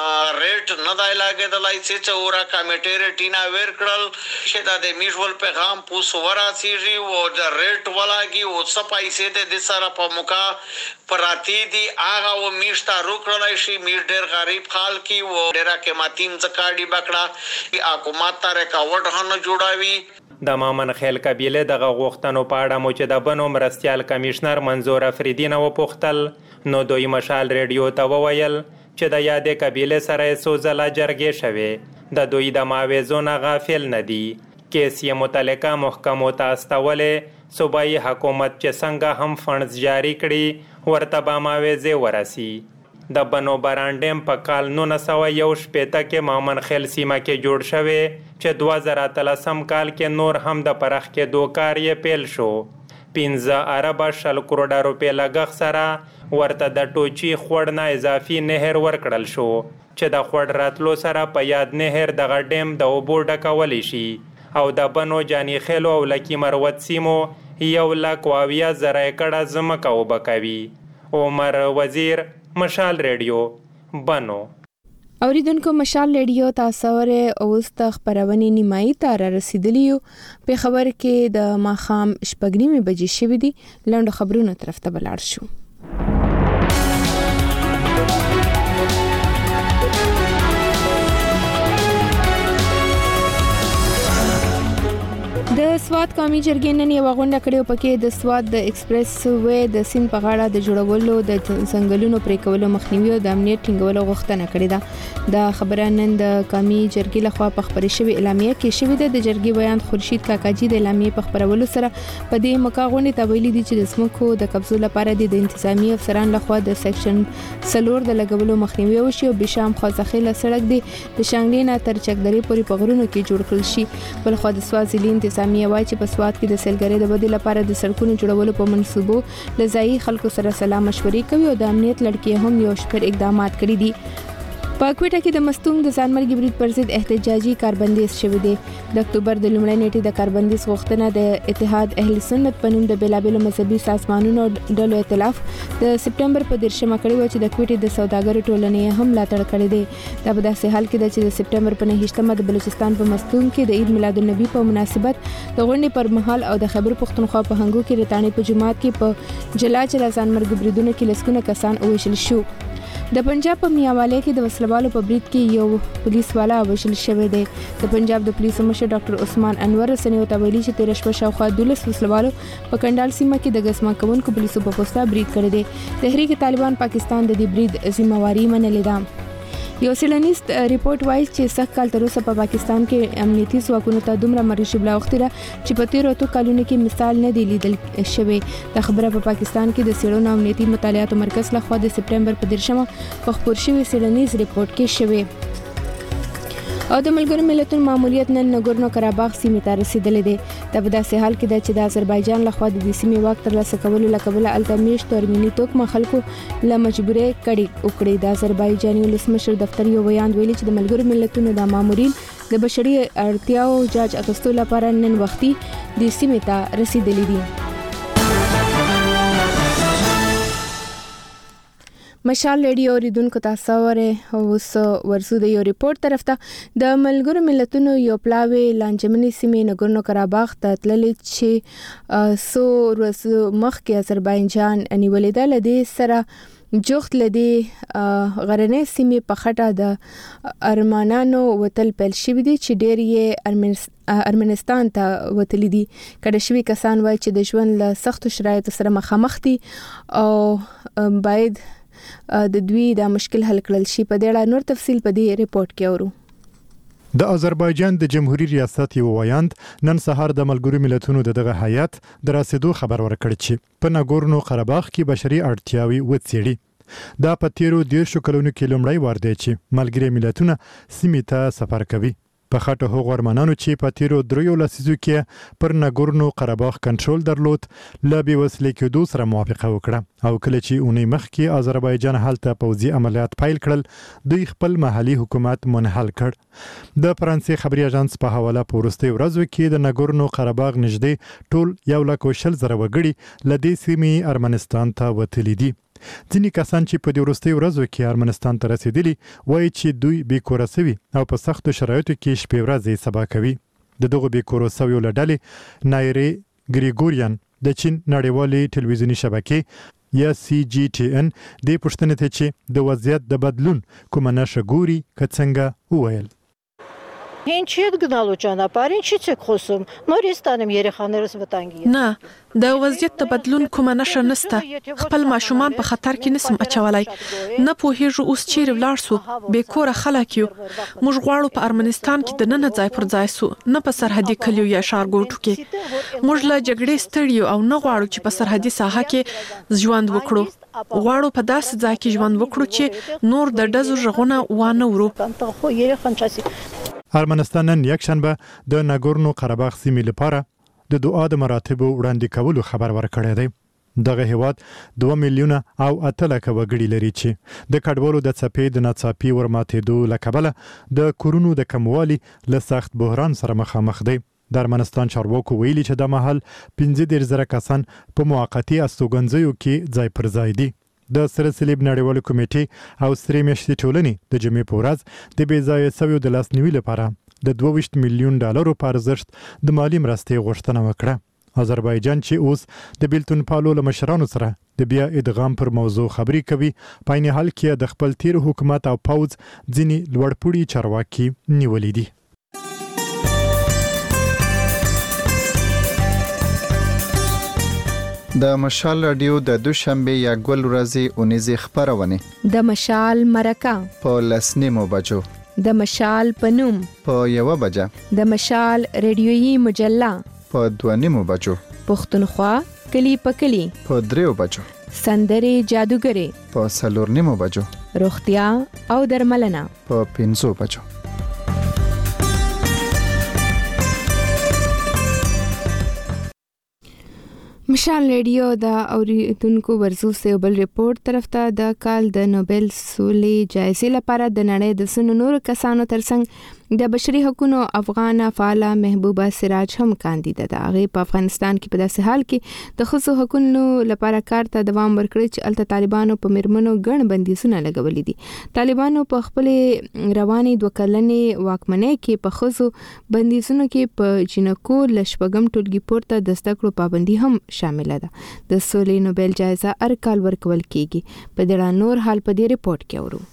Speaker 19: ریټ نه دی لاګېدلای چې ورا کمیټې ریټینا ورکړل چې د میژول پیغام پوس ورا سیږي او د ریټ ولاګي او څه پیسې د سره په موقع پراتی دی هغه و میشته روکړلای شي میش ډیر غریب خال کی و ډیره قیمتي ځکاډي بکړه حکومت ته رکاوټ هنه جوړاوي.
Speaker 18: د مامن خیل قبیله دغه غوښتنو په اړه مو چې د بنو مرستیال کمشنر منظور افریدی نه وپوښتل نو دوی مشال ریډیو ته وویل چې د یادې قبیله سره څو ځله جرګې شوې د دوی د معاوضو نه غافل نه دي. کیس یې متعلقه محکمو ته استولې صوبایي حکومت چې څنګه هم فنډز جاری کړي ورته به معاوضې ورسي. د بنو برانډیم په کال نولس سوه یو شپېته کې مامن خیل سیمه کې جوړ شوی چې دوه زره اتلسم کال کې نور هم د پراخ کېدو کار یې پیل شو. پنځه اربه شل کروڑه روپۍ لګښت سره ورته د ټوچي خوړ نه اضافي نهر ورکړل شو چې د خوړ راتلو سره په یاد نهر دغه ډیم د اوبو ډکولی شي او د بنو جاني خیلو او لکي مروت سیمو یو لک او اویا زره ایکړه ځمکه اوبه کوي. عمر وزیر، مشال ریډیو، بنو.
Speaker 1: اوریدونکو، مشال ریډیو تاسو ورې اوس ته خبرونه نیمایي ته را رسیدلی یو. په خبر کې د ماښام شپږ نیمې بجې شوې دي. لاندې خبرونو طرف ته بلاړ شو. د سواد قومي جرګې نن یو غونډه کړې، پکې د سواد د ایکسپریس وې د سیند په غاړه د جوړولو، د ځنګلونو پرې کولو مخنیوي او د امنیت ټینګولو غوښتنه کړې ده. دا خبره نن د قومي جرګې لخوا په خبرې شوې اعلامیه کې شوې ده. د جرګې بیان خورشید کاکاجي د اعلامیې په خبرولو سره په دې موقع غونډې ته ویلي دي چې د ځمکو د قبضو لپاره د انتظامی افسران لخوا د سیکشن څلور د لګولو مخنیوي وشي او بشام خوځخیله سړک دی د شانګلې نه تر چکدرې پورې په غرونو کې جوړ کړل شي. بلخوا د سواد ضلعي انتظامیه وایي چې په سواد کې د سیلګرۍ د ودې لپاره د سړکونو جوړولو په منصوبو له ځایي خلکو سره سلا مشورې کوي او د امنیت لړکې هم یو شمېر اقدامات کړي دي. په کوټه کې د مستونګ د ځانمرګي برید پر ضد احتجاجي کاربندیز شوی دی. د اکتوبر د لومړۍ نیټې د کاربندیز غوښتنه د اتحاد اهل سنت په نوم د بیلابېلو مذهبي سازمانونو ډلو ائتلاف د سپټمبر په دیرشمه کړې و چې د کوټې د سوداګرو ټولنې هم ملاتړ کړی دی. دا په داسې حال کې ده چې د سپټمبر په نهشتمه د بلوچستان په مستونګ کې د عید میلاد النبي په مناسبت د غونډې پر مهال او د خیبر پښتونخوا په هنګو کې رتانې په جماعت کې په جلا جلا ځانمرګي بریدونو کې لسګونه کسان ووژل شو. د پنجاب په میاواله کې د وسلوالو په برید کې یو پولیس والا وژل شوی دی. د پنجاب د پولیسو مشر ډاکټر عثمان انور رسنیو ته ویلي چې تیر شپه شاوخوا دولس وسلوالو په کندال سیمه کې د غسما کوونکو پولیسو په پوسټه برید کړی دی. تحریک طالبان پاکستان د دې برید ذمہواری منلې ده. یو سیلانیز ریپورت وایي چې سخت کال تر اوسه په پاکستان کې امنیتي ځواکونو ته دومره مرشي بلا وخت را چې په تیرو اتو کلونو کې مثال نه دی لیدل شوی. دا خبره په پاکستان کې د څېړنو امنیتي مطالعاتو مرکز لخوا د سپټمبر په دیرشمه په خپور شوی سیلانیز ریپورت کې شوی. او د ملګرو ملتونو ماموریت نن نګورنو کراباخ سیمې ته رسیدلې دی. دا په داسې حال کې ده چې د آذربایجان لخوا د دې سیمې واک ترلاسه کولو له کبله هلته میشتو ارمیني توکمه خلکو له مجبورۍ کړي وکړي. د آذربایجاني ولسمشر دفتر یو بیان ویلي چې د ملګرو ملتونو د مامورین د بشري اړتیاو جاج اخیستو لپاره نن وختي د سیمې ته رسیدلي دي. مشال ریډیو اوریدونکو تاسو ورې اوس ورسو د یو ریپورت طرف ته. د ملګرو ملتونو یو پلاوی لانجمني سیمې نګورنو کراباخ ته تللې چې سو ورځې مخکې آذربایجان نیولې ده. له دې سره جوخت لدی غرنۍ سیمې په خټه د ارمانانو وتل پیل شوی دي چې ډېر یې ارمنستان ته وتلی دي. کډه شوي کسان وایي چې د ژوند له سختو شرایطو سره مخامخ دي او باید د دوی دا مشکل حل کړل شي. په دې اړه نور تفصیل په دې ریپورت کې اورو.
Speaker 20: د آذربایجان د جمهوریت ریاست یو وایاند نن سهار د ملګرو ملتونو دغه هیئت د رسیدو خبر ورکړ چې په ناګورنو قرهباغ کې بشري اړتیاوي وڅېړي. دا په تیرو دیرشو کلونو کې لومړی وار دی چې ملګري ملتونه سیمې ته سفر کوي. په خاطر هغو ارمانانو چې په تیرو دریو لسیزو کې پر ناګورنو قرهباغ کنټرول درلود له بې وسلې کېدو سره موافقه وکړه او کله چې اونۍ مخکې آذربایجان هلته پوځي عملیات پیل کړل دوی خپل محلي حکومت منحل کړ. د فرانسې خبري اژانس په حواله په وروستیو ورځو کې د ناګورنو قرهباغ نږدې ټول یو لک او شل زره وګړي له دې سیمې ارمنستان ته وتلي دي. ځینې کسان چې په دې وروستیو ورځو کې ارمنستان ته رسیدلي وایي چې دوی بې کوره سوي او په سختو شرایطو کې شپې ورځې سبا کوي. د دغو بې کوره سویو له ډلې نایرې ګریګوریان د چین نړیوالې ټلویزیوني شبکې یا سی جی ټي ان دې پوښتنې ته چې د وضعیت د بدلون کومه نښه ګوري که څنګه وویل.
Speaker 21: Ինչ հետ գնալու ճանապարհ, ինչից եք խոսում։ Նորից տանեմ երեխաներս վտանգի։
Speaker 22: نه د وضعیت د بدلون کومه نښه نشته. خپل ماشومان په خطر کې نسم اچولای. نه پوهیږو اوس چیرې ولاړ سو. بې کوره خلک یو. موږ غواړو په ارمنستان کې د نن ځای پر ځای سو، نه په سرحدي کلیو یا ښارګوټو کې. موږ له جګړې ستړي او نه غواړو چې په سرحدي ساحه کې ژوند وکړو. غواړو په داسې ځای کې ژوند وکړو چې نور د ډزو ژغونه وانه ورو.
Speaker 20: ارمنستان نن یک شنبه د ناګورنو قرهباغ سیمې لپاره د دعا د مراتبو وړاندې کولو خبر ورکړی دی. دغه هیواد دوه میلیونه او اته لکه وګړي لري چې د کډوالو د څپې د ناڅاپي ورماتېدو له کبله د کورونو د کموالي له سخت بحران سره مخامخ دی. د ارمنستان چارواکو ویلي چې د مهال پنځه دېرش زره کسان په موقتي استوګنځیو کې ځای پر ځای دي. د سره صلیب نړیوالې کمیټې او سرې میاشتې ټولنې د جمعې په ورځ د بې ځایه شویو د لاسنیوي لپاره د دوه ویشت میلیون ډالرو په ارزښت د مالي مرستې غوښتنه وکړه. آذربایجان چې اوس د بیلتون پالو له مشرانو سره د بیا ادغام پر موضوع خبرې کوي، په عین حال کې د خپل تیر حکومت او پوځ ځینې لوړپوړي چارواکي نیولي دي.
Speaker 14: د مشال رادیو د دوشنبه یا ګل ورځې اونیزه خبرونه
Speaker 1: د مشال مرکه
Speaker 14: په لسنیمو بجو،
Speaker 1: د مشال پنوم
Speaker 14: په یو بجه،
Speaker 1: د مشال ریډیویي مجله
Speaker 14: په دوه نیمو بجو،
Speaker 1: پښتونخوا کلی په کلی
Speaker 14: په دریو بجو،
Speaker 1: سندرې جادوګرې
Speaker 14: په څلور نیمو بجو،
Speaker 1: روغتیا او درملنه
Speaker 14: په پنځو بجو.
Speaker 1: مشال ریډیو د اوریدونکو ورزوس یو بل ریپورت طرف ته د کال د نوبل سولې جایزې لپاره د نړۍ د سونو نور کسانو ترڅنګ د بشري حقوقو افغان فعاله محبوبه سراج هم کاندیده ده. هغه په افغانستان کې په داسې حال کې د ښځو حقوقو لپاره کار ته دوام ورکړي چې الته طالبانو په مرمنو ګڼ بندیزونه لګولې دي. طالبانو په خپل رواني دوه کلنې واکمنۍ کې په ښځو بندیزونو کې په جنکو لشپګم ټولګي پورته د زده کړو پابندي هم شامل ده. د سولې نوبل جایزه هر کال ورکول کیږي. په دې نور حال په دې ریپورت کې اورو.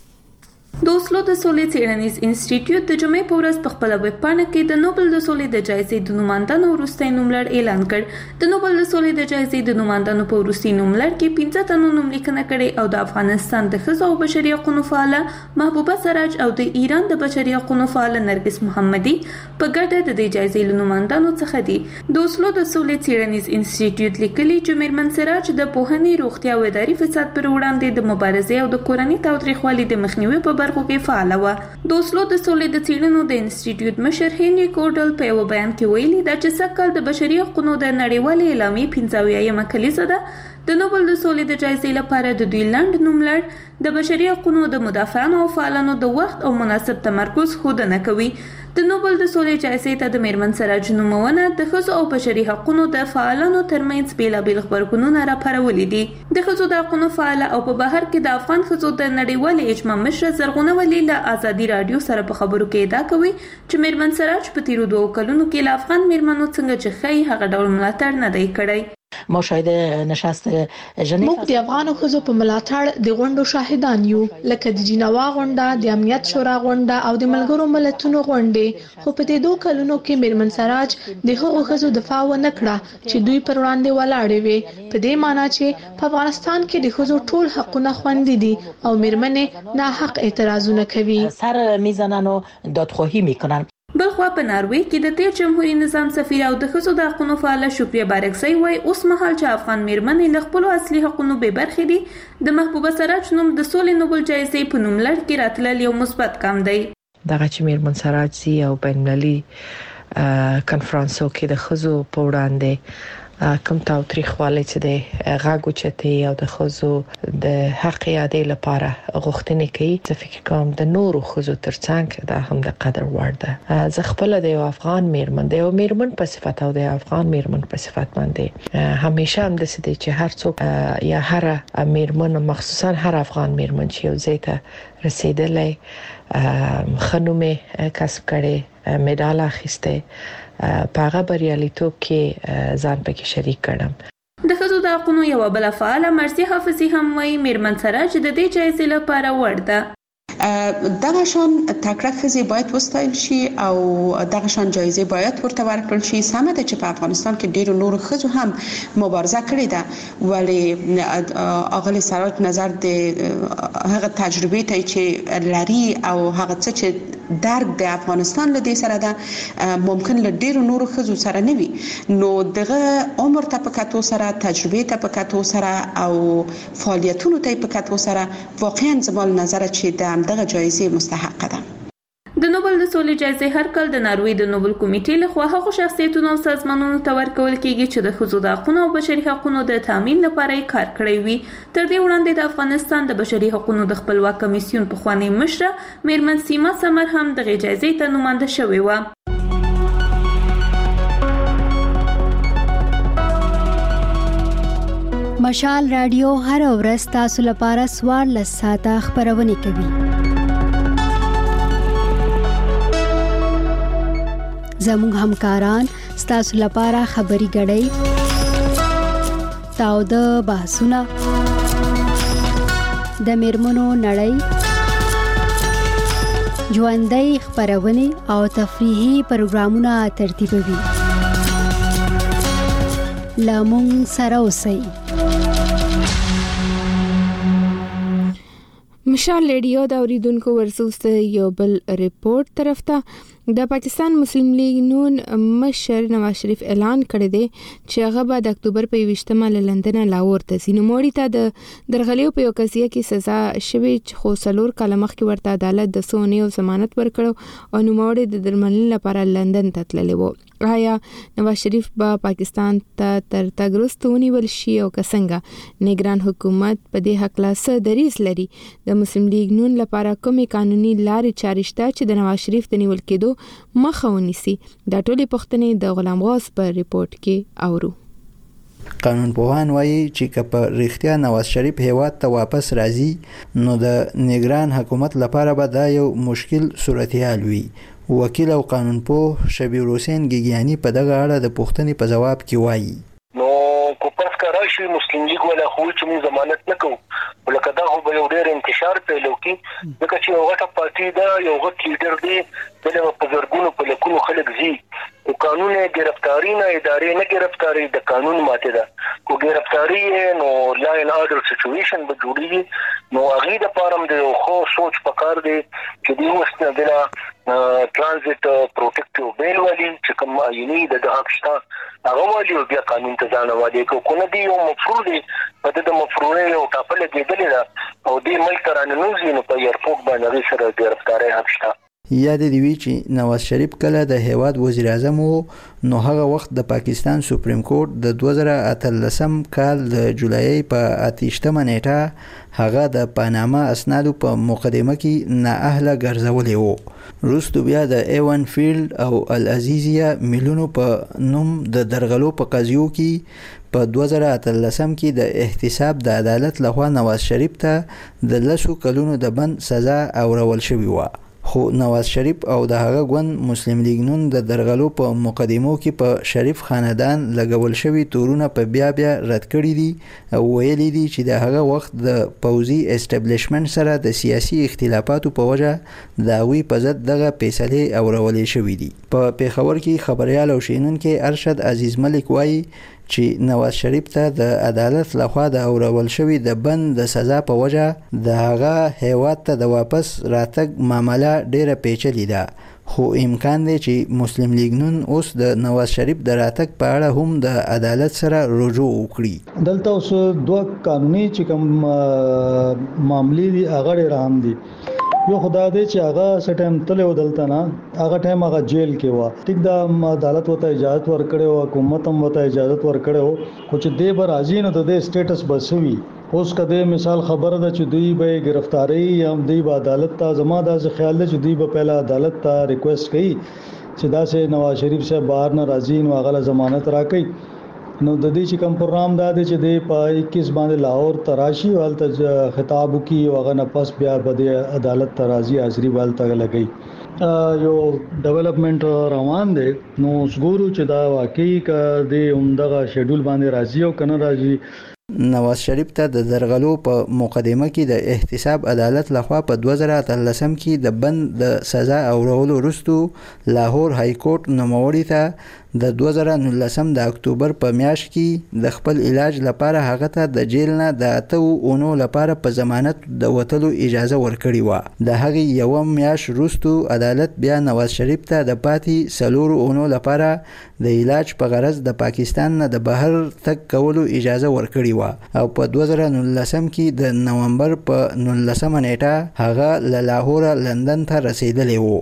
Speaker 5: د اوسلو د سولې څېړنیز انسټیټیوټ د جمعې په ورځ په خپله ویب پاڼه کې د نوبل د سولې د جایزې د نوماندانو وروستی نوملړ اعلان کړ. د نوبل د سولې د جایزې د نوماندانو په وروستي نوملړ کې پنځه تنو نوملیکنه کړې او د افغانستان د ښځو او بشري حقوقو فعاله محبوبه سراج او د ایران د بشري حقوقو فعاله نرګس محمدي په ګډه د دې جایزې له نوماندانو څخه دي. د اوسلو د سولې څېړنیز انسټیټیوټ لیکلي چې میرمن سراج د پوهنې، روغتیا او اداري فساد پر وړاندې د مبارزې او د کورنۍ تاوتریخوالي د مخنیوي په برخو کې فعاله و. د اوسلو د سولې د څېړنو د انسټیټیوټ مشر هنري کوډل په یو بیان کې ویلي دا چې سږ کال د بشري حقوقو د نړیوالې اعلامیې پنځه اویایمه کلیزه ده. د نوبل د سولې د جایزې لپاره د دوی لنډ نوملړ د بشري حقوقو د مدافعانو او فعالانو د وخت او مناسب تمرکز ښودنه کوي. د نوبل د سولې جایزې ته د میرمن سراج نومونه د ښځو او بشري حقوقو د فعالانو ترمنځ بیلابیل غبرګونونه راپارولي دي. د ښځو د حقوقو فعاله او په بهر کې د افغان ښځو د نړیوالې اجماع مشره زرغونه ولی له آزادي رادیو سره په خبرو کې ادعا کوي چې میرمن سراج په تیرو دوه کلونو کې له افغان میرمنو څنګه چې ښایي هغه ډول ملاتړ نه دی کړی.
Speaker 7: مشاهده نشست ژنیف
Speaker 22: موږ د افغانو ښځو په ملاتړ د غونډو شاهدان یو، لکه د جنیوا غونډه، د امنیت شورا غونډه او د ملګرو ملتونو غونډې. خو په دې دوه کلونو کې میرمن سراج د هغو ښځو دفاع ونه کړه چې دوی پر وړاندې ولاړې وي، په دې معنی چې په افغانستان کې د ښځو ټول حقونه خوندي دي او میرمنې ناحق اعتراضونه کوي،
Speaker 7: سر میزنن و دادخواهی میکنن.
Speaker 5: بلخوا په ناروې کې د تیر جمهوریت نظام سفیر او د ښځو د حقوقو فعاله شکریه بارکزی وایي اوس مهال چې افغان میرمنې له خپلو اصلي حقونو بې برخې دي، د محبوبه سراج نوم د سولې نوبل جایزې په نوملړ کې راتلل یو مثبت ګام دی.
Speaker 7: دغه چې میرمن سراج سي او بین‌المللي کنفرانسو کې د ښځو په وړاندې کوم تاوتریخوالی چې د غږ اوچتۍ او د ښځو د حق اعادې لپاره غوښتنې کوي، زه فکر کوم د نورو ښځو ترڅنګ دا هم د قدر وړ ده. زه خپله د یو افغان میرمن د یو میرمن په صفت او د افغان میرمن په صفت باندې همیشه همداسې دی چې هر څوک یا هر میرمن، مخصوصا هر افغان میرمن چې یو ځای ته رسیدلی، ښه نوم یې کسب کړی، مډال اخیستی، په هغه بریالیتوب کې ځان پکې شریک کړم.
Speaker 5: د ښځو د حقوقو یوه بله فعاله مرسي حافظي هم وایي میرمن سراج د دې جایزې لپاره وړ ده.
Speaker 23: دغه شان تکړه ښځې باید وستایل شي او دغه شان جایزې باید ورته ورکړل شي. سمه ده چې په افغانستان کې ډیرو نورو ښځو هم مبارزه کړې ده، ولې اغلې سراج نظر د هغه تجربې ته چې لري او هغه څه چې درک د افغانستان له دې سره ده ممکن له ډیرو نورو ښځو سره نه وي، نو دغه عمر ته په کتو سره، تجربې ته په کتو سره او فعالیتونو ته په کتو سره واقعا زما له نظره چې د دغه جایزې مستحق ده.
Speaker 5: د نوبل نوبل د سولې جایزې هر کال د ناروې د نوبل کمیټې لخوا هغو شخصیتونو او سازمانونو ته ورکول کیږي چې د ښځو د حقونو او بشري حقونو د تامین لپاره یې کار کړی وي. تر دې وړاندې د افغانستان د بشري حقونو د خپلواک کمیسیون پخوانۍ مشره میرمن سیما سمر هم دغه جایزې ته نوماند شوې وه.
Speaker 6: مشال رادیو هر ورځ تاسو لپاره څوارلس ساعته خبرونه کوي. زموږ همکاران ستاسو لپاره خبري غړي تاو د بحثونه د میرمنو نړۍ ژوندۍ خبرونه او تفریحي پروګرامونه ترتیبوي. لامون سره اوسئ.
Speaker 1: مشال ریډیو د اوریدونکو ورسوست یو بل ریپورت طرف ته د پاکستان مسلم لیگ نون مشر نواز شریف اعلان کړی دی چې هغه به د اکتوبر په یویشتمه له لندن لاهور ته ځي. نوموړي ته د درغلیو په یو قضیه کې سزا شوې خو څلور کاله مخکې ورته عدالت د څو اونیو ضمانت ورکړو او نوموړي د درملنې لپاره لندن ته تللی و. آیا نواز شریف به پاکستان ته تر تګ وروسته ونیول شي او که څنګه؟ نگران حکومت په دې هکله څه دریځ لري؟ د مسلم لیگ نون لپاره کومې قانوني لارې چارې شته چې د نواز شریف د نیول کېدو مخه ونیسي؟ دا ټولې پوښتنې د غلام غوث په ریپورت کې اورو.
Speaker 8: قانون پوهان وایي چې که په رښتیا نواز شریف هیواد ته واپس راځي نو د نگران حکومت لپاره به دا یو مشکل صورتحال وي. وکیل او قانون پوه شبیر حسین ګیګیانی په دغه اړه د پوښتنې په جواب کې وایي
Speaker 9: نو کو پس کارا شي مسلم لیگ ولا خو چې موږ ضمانت نکو ولکه دا خو به یو ډېر انتشار پیلو کی ځکه چې یو غټه پارټي دا یو غټ لیډر دی دغه په زرګونو په لکونو خلک زی او قانون گرفتاری نه ادارې نه گرفتاری د قانون ماته ده کو گرفتاری نو لا ان اورډر سچويشن به جوړیږي نو هغه د پارم د خو سوچ پکار دی چې دی وسنه د ترانزیت پروټیکټیو بیل والی چې کوم عیني د حق شته هغه والی بیا قانون ته ځان والی کو کو نه دی یو مفروض دی په د مفروض یو ټاپل کېدل او دی ملک ترانه نوزي نو په ایرپورټ باندې سره گرفتاری حق شته.
Speaker 8: یاد دی وی چې نواز شریف کله د هیواد وزیر اعظم وو نو هغه وخت د پاکستان سپریم کورټ د دوه زره اتلسم کال د جولای په اتهشتمه نیټه هغه د پاناما اسنادو په مقدمه کې نااهله ګرځولې وو. وروسته بیا د ایوان فیلډ او العزیزیه میلونو په نوم د درغلو په قضیو کې په دوه زره اتلسم کې د احتساب د عدالت لخوا نواز شریف ته د لسو کلونو د بند سزا اورول شوې وه. خو نواز شریف او د هغه ګوند مسلم لیگ نون د درغلو په مقدمو کې په شریف خاندان لګول شوی تورونه په بیا بیا رد کړي دي او ویلي دي چې د هغه وخت د پوځي اسټابلیشمنت سره د سیاسي اختلافاتو په وجه د هغوی په ضد دغه فیصلې اورولې شوې دي. په پیښور کې خبریال او شینونکی ارشد عزیز ملک وایي چې نواز شریف ته د عدالت لخوا د اورول شوی د بند د سزا په وجه د هغه هیواد ته د واپس راتګ معامله ډیره پیچلې ده. خو امکان دی چې مسلم لیگ نون اوس د نواز شریف د راتګ په اړه هم د عدالت سره رجوع وکړي.
Speaker 24: دلته اوس دوه قانوني چې کوم معاملې دي هغه ډېر عام دي. یو خدای دې چې هغه سټیم تل ودلته نه هغه ټایم هغه جیل کې و ټیک دا عدالت وته اجازه ورکړې او حکومت هم وته اجازه ورکړې او خو چې دې بر راځي نو د دې سټیټس بسوي اوس کده مثال خبره ده چې دوی به گرفتاری یا دوی به عدالت ته زما د خیال ده چې دوی به پهلا عدالت ته ریکوست کوي چې دا سه نواز شریف صاحب بهر نه راځي نو هغه ضمانت راکړي. نو د دې چې کوم پروګرام دا دی چې د په اکیس باندې لاهور تراشي والته خطاب کی او هغه نه پس بیا بده عدالت ترازی حاضری والته لګي یو ډیولپمنٹ روان دی. نو سګورو چې دا واقعي ک د عمدغه شیډول باندې راځي او کنه راځي.
Speaker 8: نواز شریف ته د درغلو په مقدمه کې د احتساب عدالت لخوا په دوه زره اتلسم کې د بند د سزا اورولو وروسته لاهور های کورټ نوموړي ته د دوه زره نولسم د اکتوبر په میاشت کې د خپل علاج لپاره هغه ته د جیل نه د اته اونو لپاره په ضمانت د وتلو اجازه ورکړې و. د هغې یوه میاشت وروسته عدالت بیا نواز شریف ته د پاتې څلورو اونو لپاره د علاج په غرض د پاکستان نه د بهر تګ کولو اجازه ورکړې و او په دوه زره نولسم کې د نومبر په نولسمه نیټه هغه له لاهور لندن ته رسیدلی و.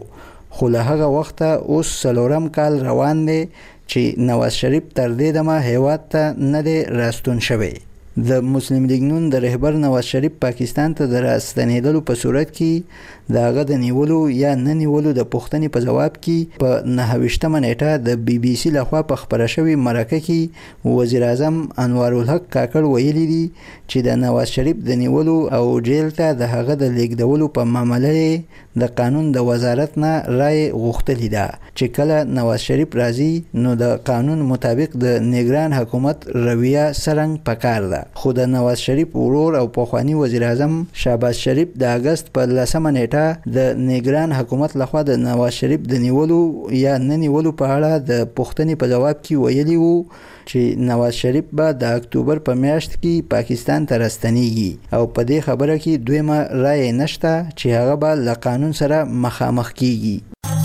Speaker 8: خو له هغه وخته اوس څلورم کال روان دی چې نواز شریف تر دې دمه هیواد ته نه دی راستون شوی. د مسلم لیگ نون د رهبر نواز شریف پاکستان ته د راستنېدلو په صورت کې د هغه د نیولو یا نه نیولو د پوښتنې په جواب کې په نهه ویشتمه نیټه د بي بي سي لخوا په خپره شوې مرکه کې وزیر اعظم انوار الحق کاکړ ویلي دي چې د نواز شریف د نیولو او جیل ته د هغه د لیږدولو په معامله د قانون د وزارت نه رائے غوښتلې ده چې کله نواز شریف راځي نو د قانون مطابق د نگران حکومت رویه سرنګ پکار ده. خو د نواز شریف ورور او پخوانی وزیر اعظم شهباز شریف د اگست په لسمه نیټه د نگران حکومت لخوا د نواز شریف د نیولو یا نه نیولو په اړه د پوښتنې په جواب کې ویلي وو چې نواز شریف به د اکتوبر په میاشت کې پاکستان ته راستنیږي او په دې خبره کې دویمه رائے نشته چې هغه به له قانون سره مخامخ کیږي.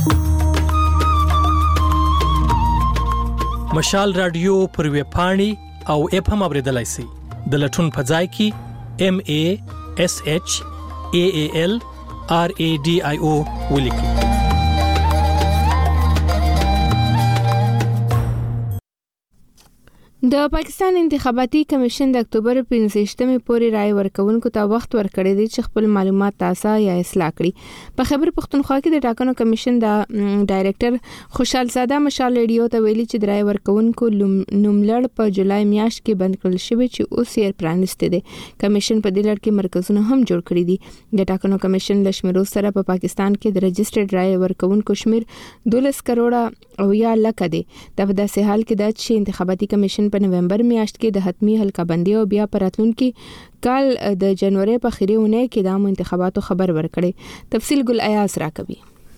Speaker 2: مشال رادیو پر ویب پاڼې او اپ هم اوریدلای شئ. د لټون په ځای کې ام ای اس ایچ ای ای ال آر ای ډي آی او ولیکئ.
Speaker 1: د پاکستان انتخاباتي کمیشن د اکتوبر پنځه پورې رائے ورکوونکو ته وخت ورکړی دی چې خپل معلومات تازه یا اصلاح کړي. په خبر پښتونخوا کې د ټاکنو کمیشن د ډایریکټر خوشحال زاده مشال ریډیو ته ویلي چې د رائے ورکوونکو نوملړ په جولای میاشت کې بند کړل شوی چې اوس یې پرانسته دي. کمیشن په دې لړ کې مرکزونه هم جوړ کړی دي. د ټاکنو کمیشن لشمرو سره په پاکستان کې د رجسټرډ رائے ورکوونکو شمیر دولس کروڑه او یا لک دی. دا په داسې حال کې ده چې انتخاباتي کمیشن په نومبر میاشت کې د حتمی حلقه بندي او بیا پراتلونکو کال د جنوري په اخیری اونۍ کې د انتخاباتو خبر ورکړي. تفصیل ګل ایاز راکوي.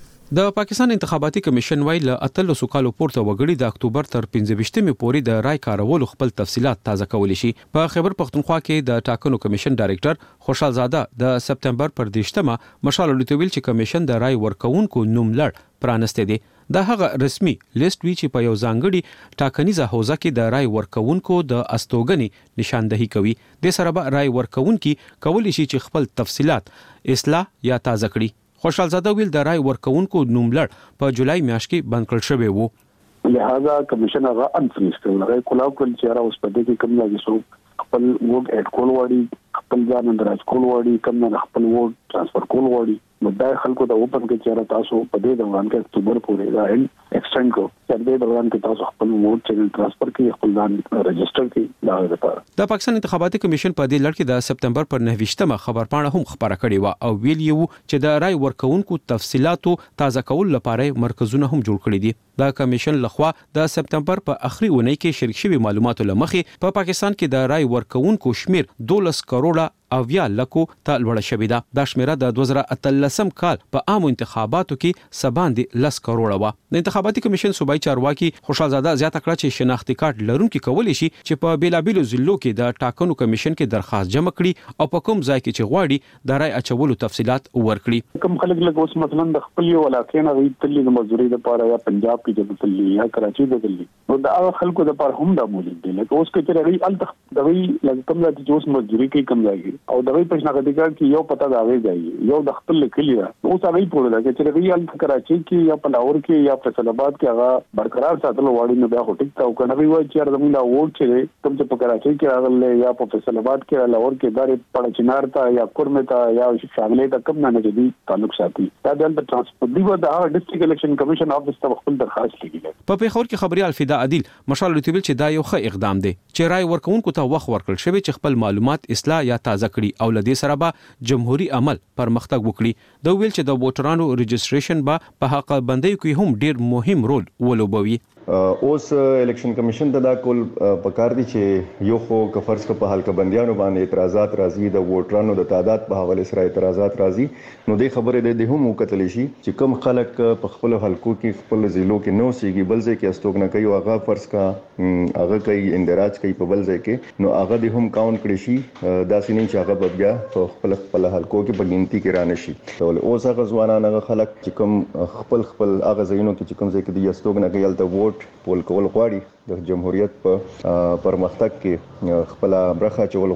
Speaker 10: د پاکستان انتخاباتي کمیشن ویل اتلس کالو پورته وګړي د اکتوبر تر پنځه پورې د رای کارولو خپل تفصيلات تازه کولی شي. په خبر پښتونخوا کې د ټاکنو کمیشن ډایریکټر خوشحال زاده د سپتمبر پر دیشتمه مشال لټویل چې کمیشن د رای ورکوونکو نوملړ پرانسته دي. دا هغه رسمي لیست وی چې په یو ځانګړي ټاکنیزه حوزه کې د رای ورکوونکو د استوګنې نشاندهي کوي. د سره به رای ورکوونکي کولی شي چې خپل تفصيلات اصلاح یا تازه کړي. خوشحال زاده ویل د رای ورکوونکو نوملړ په جولای میاشت کې بند کړل شوی وو.
Speaker 12: لہذا کمیشن هغه انفریز کړل. هغه کولاو کول چې را اوس په دې کې کوم لاګي سو خپل ووټ اډ کول وړي خپل ځان اندراج کول وړي کوم نه خپل ووټ ټرانسفر کول وړي. مدعي خلکو د اوپن کې چیرې تاسو په دې دوران کې اکتوبر پورې دا ایکسټند کو چې دې دوران کې تاسو خپل ووټ چینل ټرانسفر کې خپل ځان رجسٹر کې دا لپاره.
Speaker 10: د پاکستان انتخاباتي کمیشن په دې لړ کې د سپتمبر پر نهه ویشتمه خبرپاڼه هم خبره کړې و او ویل یو چې د رای ورکوونکو تفصيلاتو تازه کول لپاره مرکزونه هم جوړ کړي دي. د کمیشن لخوا د سپتمبر په اخري اونۍ کې شریک شوی معلوماتو لمخې په پاکستان کې د رای ورکوونکو شمیر دولس کروڑه او یا لکو ته لوړ شوې ده. دا شمیره د دوه زره اتلسم کال په عامو انتخاباتو کې سباندې لس کروڑه و. د انتخاباتي کمیشن صوبایي چارواکي خوشحال زاده زیاته کړه چې شناختی کارت لرونکي کولی شي چې په بیلابیلو ضلعو کې د ټاکنو کمیشن کې درخواست جمع کړي او په کوم ځای کې چې غواړي د رای اچولو تفصيلات ورکړي.
Speaker 12: کوم خلک لکه اوس مثلا د خپل یو علاقې نه وی تللی د مزدوري لپاره یا پنجاب کې د تللی یا کراچي د تللی نو دا خلکو د لپاره هم دا موجود دي. لکه اوس کې چې ری ال د وی لکه کوم ځای چې اوس مزدوري کوي کوم ځای او د وی پښنا غدګار کې یو پتا دا وی ځای یو د خپل کلی اوس هغه پوره ده چې ری ال کراچي کې یا په لاهور کې یا فیصل آباد کې هغه برقرار ساتل وړي نو بیا هټیک تا او کنه وی وای چې زموږ دا ووټ چې کوم چې په کراچي کې راغله یا په فیصل آباد کې لاهور کې دارې پړ چنار تا یا کورمه تا یا شاملې تا کوم نه جدي تعلق ساتي دا د ترانسپورت دی و د ډیسټریکټ الیکشن کمیشن افیس ته خپل درخواست لګیږي.
Speaker 10: په پیښور کې خبريال فدا عادل مشال لټویل چې دا یو ښه اقدام دی چې رای ورکوونکو ته وخت ورکړل شوی چې خپل معلومات اصلاح یا تازه کړي او لدې سره به جمهوریت عمل پرمختګ وکړي. دا ویل چې د ووټرانو رجسټریشن به په حق بندۍ کې هم ډیر مهم رول ولوبوي.
Speaker 13: اوس الیکشن کمیشن ته دا کول پکار دي چې یو خو کفرس کو په حلقه بندیانو باندې اعتراضات راځي د ووټرانو د تعداد په حواله سره اعتراضات راځي نو د خبره د هم وکتل شي چې کم خلک په خپل حلقو کې خپل ضلعو کې نو سیږي بل ځای کې استوګنه کوي او هغه فرض کا هغه کوي اندراج کوي په بل ځای کې نو هغه د هم کاونټ کړي شي دا سینې چې هغه بیا په خپل خپل حلقو کې په ګنتی کې رانه شي. اوس هغه ځوانان هغه خلک چې کوم خپل خپل هغه ځایونو کې چې کوم ځای کې د استوګنه کوي الته ووټ پول کول غواړي د جمهوریت په پرمختګ کې خپل برخه چول غواړي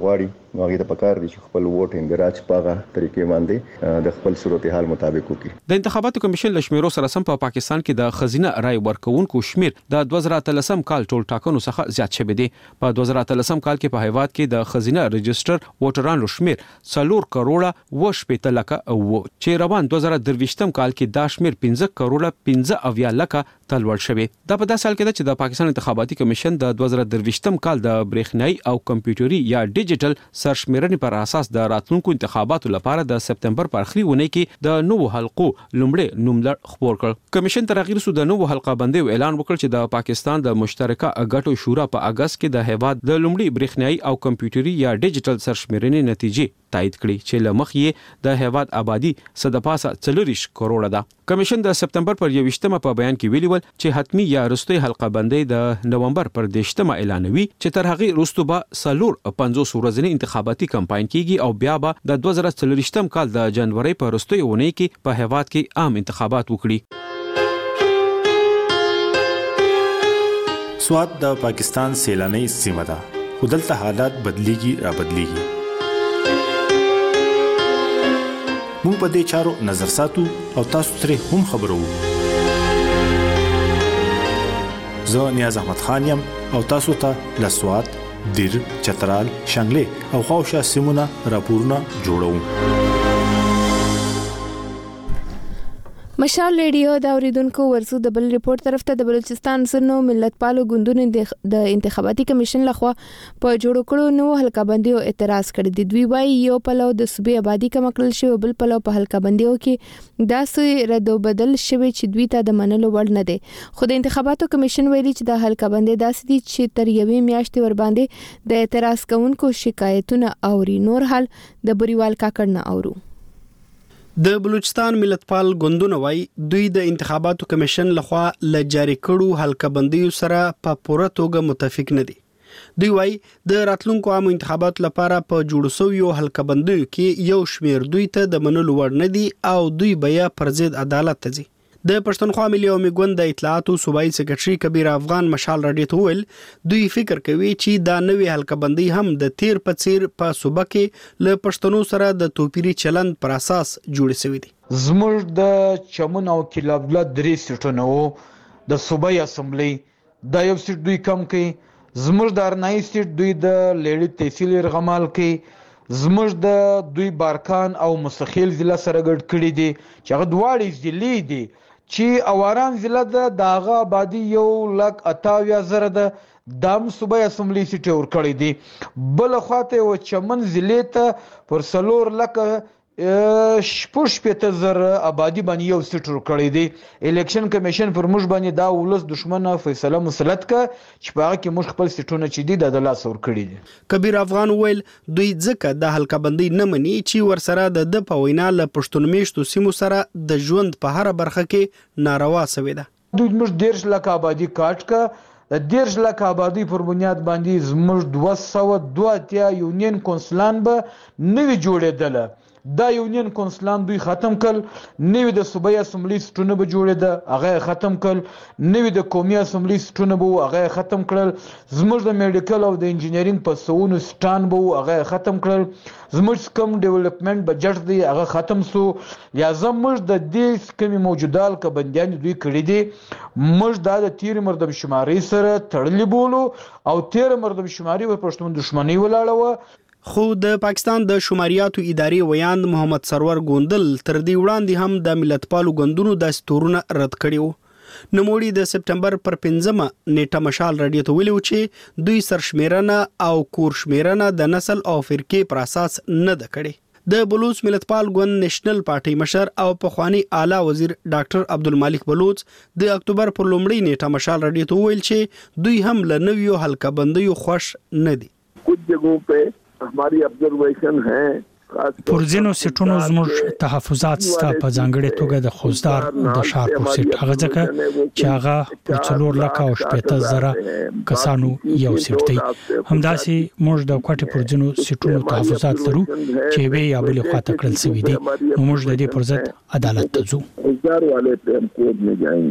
Speaker 13: نو هغه د پکار دي چې خپل ووټ اندراج پاغه طریقې باندې د خپل صورتحال مطابق وکړي.
Speaker 10: د انتخاباتو کمیشن له شمیرو سره سم په پاکستان کې د خزینه رای ورکوونکو شمیر د دوه زره اتلسم کال ټول ټاکنو څخه زیات شوی دی. په دوه زره اتلسم کال کې په هیواد کې د خزینه رجستر ووټرانو شمیر څلور کروڑه و شپږ لکه او چې روان دوه زره درویشتم کال کې دا شمیر پنځه کروڑه پنځه اویا لکه تلوړ شوی. دا په داسې حال کې ده چې د پاکستان انتخاباتي کمیشن د دوه زره درویشتم کال د برېښنايي او کمپیوټري یا ډیجیټل سرشمیرنې پر اساس د راتلونکو انتخاباتو لپاره د سپتمبر په اخري اونۍ کې د نوو حلقو لومړی نوملړ خپور کړ. کمیشن تر هغه وروسته د نوو حلقه بندۍ اعلان وکړ چې د پاکستان د مشترکه اګټو شورا په اگست کې د هیواد د لومړي برېښنايي او کمپیوټري یا ډیجیټل سرشمیرنې نتیجې تایید کړي چې لمخ یې د هیواد آبادی صدپاسه څلوریش کروڑه ده. کمیشن د سپتمبر پر یوویشتمه په بیان کې ویلي ول چې حتمی یا رستوي حلقه بندۍ د نومبر پر دیشتمه اعلانوي چې تر هغه وروسته به سلور پنځوس ورځنی انتخاباتي کمپاین کیږي او بیا به د دوه زره څلوریشتم کال د جنوري پر رستوي اونۍ کې په هیواد کې عام انتخابات وکړي.
Speaker 3: سواد د پاکستان سیلاني سیمه ده خو دلته حالات بدلیږي را بدلیږي. موږ په دې چارو نظر ساتو او تاسو ترې هم خبرو. زه نیاز احمد خان یم او تاسو ته له سواد، دیر، چترال، شانګلې او خواوشا سیمونه راپورونه جوړوم.
Speaker 1: مشال ریډیو دا اوریدونکو ورسو د بل ریپورت طرف ته د بلوچستان سنو ملتپالو ګوندونو د انتخاباتي کمیشن لخوا په جوړ کړو نو حلقه بندیو اعتراض کړی دی. دوی وايي یو پلو د صوبې آبادی کم کړل شو بل پلو په حلقه بندیو کې داسې رد او بدل شوی چې دوی ته د منلو وړ نه دي. خو د انتخاباتو کمیشن ویلي چې د حلقه بندي داسې دي چې تر یوې میاشتې ور باندې د اعتراض کوونکو شکایتونه اوري. نور حال د بریوال کاکړ نه اورو.
Speaker 17: د بلوچستان ملتپال ګوندونه وای دوی د انتخاباتو کمیشن لخوا ل جاری کړو حلقه بندیو سره په پوره توګه متفق نه دي. دوی وای د راتلونکو عام انتخاباتو لپاره په جوړ شویو حلقه بندیو کې یو شمیر دوی ته د منلو وړ نه دي او دوی بیا پر ضد عدالت ته ځي. د پښتونخوا ملي عوامي ګوند د اطلاعاتو صوبایي سکرټري کبیر افغان مشال راډیو ته ویل دوی فکر کوي چې دا نوې حلقه بندي هم د تیر په څیر په صوبه کې له پښتنو سره د توپیري چلند پر اساس جوړ شوی دي.
Speaker 11: زموږ د چمن او کلابلا درې سټونه وو د صوبایي اسمبلی دا یو سټ دوی کم کوي. زموږ د ارنای سټ دوی د لیډي تحصیل رغمال کوي. زموږ د دوی بارکان او مسخیل ضلع سره ګډ کړي دي چې هغه دواړي ضلع دي چې اواران ضلع د داغه آبادی یو لک اتاویا زره د دام صوبایي اسمبلی سیټ ور کړی دي. بل خواته و چمن ضلع ته پر سلور لک شپږ پته زره آبادی باندې یو سیټ ور کړی دی. الیکشن کمیشن پر موږ باندې دا ولس دشمنه فیصله مسلط ک چې په هغه کې موږ خپل سیټونه چې دي د لاس ور کړی دي.
Speaker 17: کبیر افغان ویل دوی ځکه د حلقه بندي نه مني چې ور سره د د په وینا له پښتون میشتو سیمو سره د ژوند په هر برخه کې ناروا سوي ده.
Speaker 11: دوی موږ ډیر لک آبادی کاټ ک د ډیر لک آبادی پر بنیاد باندې زموږ دوه سوه دوه اتیا یونین کونسلان به نوی جوړېدل. دا یونین کونسلان دوی ختم کړ. نوی د صوبایي اسمبلی سټونه به جوړېده هغه ختم کړ. نوی د قومي اسمبلی سټونه به هغه ختم کړل. زموږ د میډیکل او د انجینرینګ په سونو سټان به هغه ختم کړل. زموږ کم ډیولپمنٹ بجټ دی هغه ختم سو. یا زموږ د دې کمی موجودال ک بندیان دوی کړی دي. موږ د تیر مردم شماري سره تړلې بولو او تیر مردم شماري ور پښتون دښمنی ولاړه و.
Speaker 17: خو د پاکستان د شماریاتو ادارې ویاند محمد سرور ګوندل تر دې وړاندې هم د ملتپالو ګوندونو د ستورونه رد کړي وو. نوموړي د سپټمبر پر پنځمه نیټه مشال راډیو ته ویلي چې دوی سرشمیرنه او کورشمیرنه د نسل او فرقې پر اساس نه ده کړې. د بلوچ ملتپال ګوند نېشنل پارټي مشر او پخوانی اعلی وزیر ډاکټر عبدالمالک بلوچ د اکتوبر پر لومړۍ نیټه مشال راډیو ته ویل چې دوی هم له نویو حلقه بندیو خوش نه دي.
Speaker 15: کچھ جگہوں پہ हमारी ऑब्जर्वेशन है
Speaker 16: پر ځینو سیټونو زموږ تحفظات ستا په ځانګړې توګه د خوزدار د شار پر سیټ هغه ځکه چې هغه پر څلور لک او شپږ زره کسانو یو سیټ دی. همداسې موږ د کوټې پر ځینو سیټونو تحفظات لرو چې وی یا بل خواته کړل سوي دي. موږ د دې پر ضد عدالت ته ځو.
Speaker 15: خوزدار والے په کوډ نه ځایږي.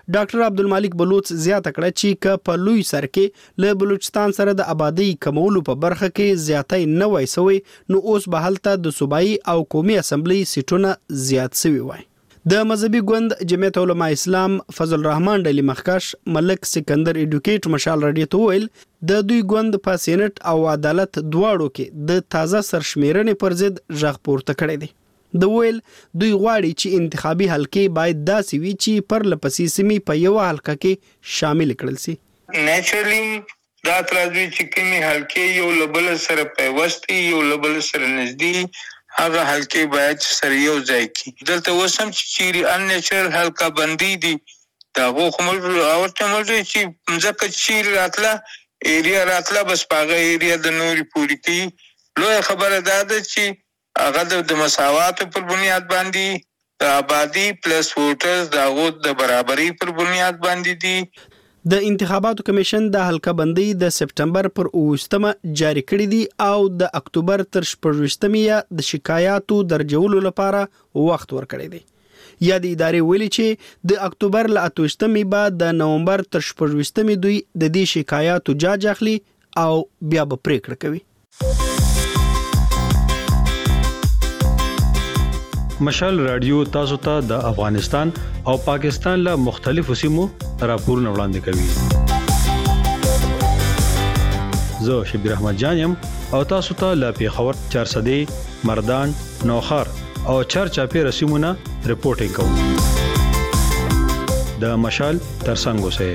Speaker 17: ډاکټر عبدالمالک بلوچ زیاته کړه چې ک په لوی سر کې له بلوچستان سره د آبادی کمولو په برخه کې زیاتې نه وای سوی نو اوس به هلته د صوبایي او قومي اسمبلی سیټونه زیات سوي وای. د مذهبي ګوند جمعیت علماء اسلام فضل الرحمن ډلی مخکش ملک سکندر ایډوکیټ مشال رادیو ته ویل د دوی ګوند په سېنات او عدالت دواړو کې د تازه سرشمیرنې پر ضد ژغ پورته کړی دی. د ویل دوی غواړي چې انتخابي حلقې باید داسې وي چې پر لپسې سیمې په یو حلقه کې شامل کړل شي.
Speaker 4: نیچرلی دا ترازوی چې کومې حلقې یو لبل سره پیوستي یو لبل سره نږدې هغه حلقې باید سره یو ځای کی. دلته وسم چې چیرې ان نیچرل حلقه بندي دي دا غو کومل او تمل چې ځکه چې راتله ایریا راتله بس پاغه ایریا د نوري پوری کی لوی خبره ده چې هغه د مساوات پر بنیاد باندې د آبادی پلس ووټرز دا غو د برابرۍ پر بنیاد باندې دي.
Speaker 17: د انتخاباتو کمیشن د حلقه بندي د سپټمبر پر اوویشتمه جاری کړی دی او د اکتوبر تر شپږویشتمه د شکایاتو درجولو لپاره وخت ورکړی دی. یا د ادارې ویلي چې د اکتوبر له اتویشتمې بعد د نومبر تر شپږویشتمې دوی د دې شکایاتو جاج اخلي او بیا به پریکړه کوي.
Speaker 18: مشال رادیو تاسو ته د افغانستان او پاکستان له مختلفو سیمو راپورونه وړاندې کوي. زه شبیر احمد جانم او تاسو ته له پیښور چارسدې مردان نوخار او چارچاپې رسیمونه رپورټینګ کوم. د مشال ترڅنګ اوسئ.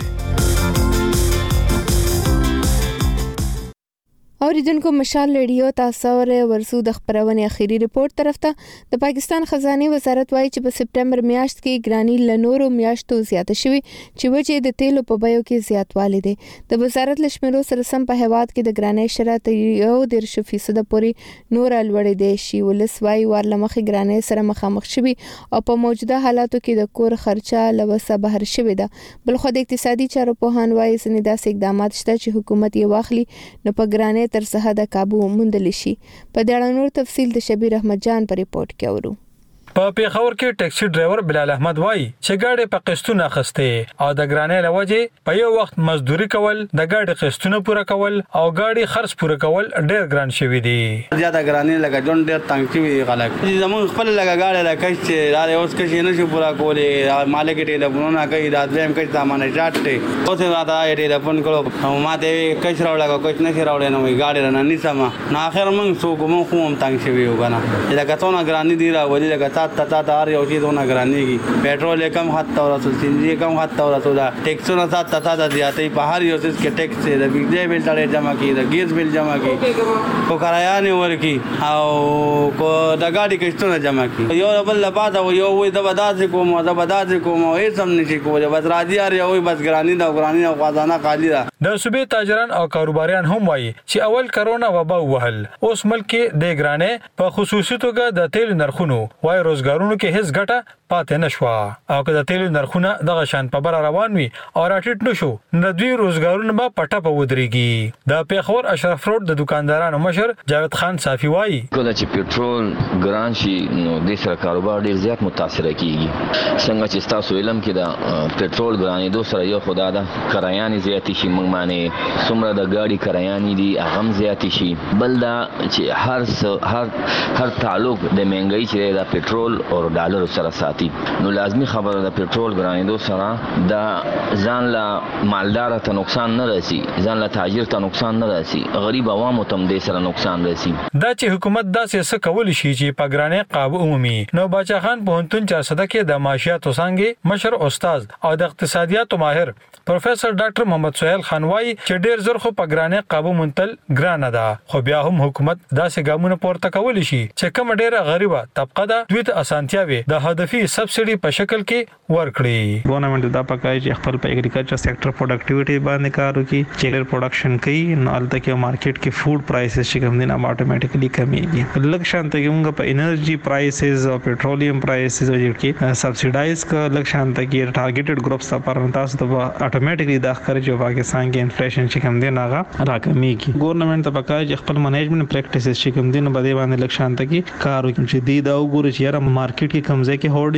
Speaker 1: اوریدونکو مشال رادیو تاسو ورسو د خبرونه اخیری ریپورت طرف ته د پاکستان خزانه وزارت وایي چې په سپټمبر میاشت کې ګرانی لنورو میاشتو زیاته شوې چې وجه د تیلو په بیو کې زیاتوالی دی. د وزارت لشمرو سره سم په هواد کې د ګرانی شرایط یو ډیر فیصد پورې نور لوړې دي شي ولسوي ورلمخې ګرانی سره مخامخ شوي او په موجوده حالاتو کې د کور خرچه لوسه بهر شوې ده. بل خو د اقتصادي چارو په هان وایي چې داسې اقدامات شته چې حکومت یې واخلي نو په ګرانی تر څه د کابو موندل شي. په دې اړه نور تفصیل د شبیر احمد جان په ریپورت کې اورو.
Speaker 2: په پیښور کې ټیکسي ډرایور بلال احمد وایي چې ګاډي په قسطونه اخستې او د ګرانۍ لوجه په یو وخت مزدوري کول د ګاډي قسطونه پوره کول او ګاډي خرڅ پوره کول ډېر ګران شوی دی.
Speaker 19: زیاته ګرانۍ لګا جون ډېر تنګ شوی خلک زمون خپل لګا ګاډي لکه چې را اوس کې شي نشي پوره کولې مالک ټلیفونونه کوي رات هم کوي سامان چاټه اوسه راته ټلیفون کړو ما ته کښ راوړل کوښ نشي راوړل نو ګاډي نه نسمه نه اخر موږ سو کوم کوم تنګ شوی وګنه لکه څونه ګرانۍ دی را ولې لکه تا تا تا یو شی دونه ګرانۍ کی پټرول کم حد ته ورسول سینجی کم حد ته ورسول ټیکسونه تا تا تا زیاتې په هر یو څه کې ټیکس دی د بجلی بل تړي جمع کی د ګیس بل جمع کی کو کرایه نه ورکی او کو د گاډي قسطونه جمع کی یو بل لپاره یو وې د بداز کوم د بداز کوم هیڅ هم نشي کوله بس راځي یار یو بس ګرانۍ دا ګرانۍ او خزانه خالی ده.
Speaker 2: د صوبې تاجران او کاروباریان هم وایي چې اول کرونا وبا وهل اوس ملک کې د ګرانۍ په خصوصي توګه د تیل نرخونو وای روزګارونو کې هیڅ ګټه پاتې نشوه او که د تیل نرخونه دغه شان په بر روان وي او راټیټ نشو نو دوی روزګارونه به پټه په ودرېږي. د پیښور اشرف روډ د دکاندارانو مشر جاوید خان صافي وایي
Speaker 21: کله چې پټرول ګران شي نو د سره کاروبار ډیر زیات متاثر کیږي. څنګه چې تاسو علم کې دا پټرول ګرانې دوه سره یو خدا دا کرایانې زیات شي موږ باندې څومره د ګاډي کرایانې دي هغه زیات شي. بل دا چې هر هر هر تعلق د مهنګۍ چې د پټرول او ډالر سره ساتي نو لازمی خبره د پټرول ګرانېدو سره د ځان له مالدار ته نقصان نه راسي ځان له تاجر ته نقصان نه راسي غریب عوامو ته دې سره نقصان راسي.
Speaker 2: دا چې حکومت داسې څه کول شي چې په ګرانۍ قابو عمومي نو باچا خان پوهنتون چارسده کې د معاشیاتو څنګه مشر استاد او د اقتصادیاتو ماهر پروفیسور ډاکټر محمد سہیل خان وایي چې ډیر زر خو په ګرانۍ قابو منتل ګران ده خو بیا هم حکومت داسې ګامونه پورته کول شي چې کوم ډیره غریبه طبقه ده دوی ته اسانتیاوي د هدفي سبسيډي په شکل کې ورکړي.
Speaker 25: ګورنمنت دا پکای چې خپل په اګریکلچر سېکټر پروډکټیویټي باندې کار وکړي چې پروډکشن کوي نو الته کې مارکیټ کې فود پرایسز چې کوم دي نو اتوماتیکلی کمیږي. لکشان ته موږ په انرژي پرایسز او پېټرولیم پرایسز کې سبسیډایز کا لکشان ته کې ټارګټډ ګروپس لپاره تاسو ته اتوماتیکلی د ښکار چې پاکستان کې انفلیشن چې کوم دي ناغه راکمیږي. ګورنمنت ته پکای چې خپل منیجمنت پریکټیسز چې کوم دي نو بده باندې لکشان ته کې کار وکړي چې دی دا وګوري چې یاره مارکیټ کې کمزې کې هورډینګ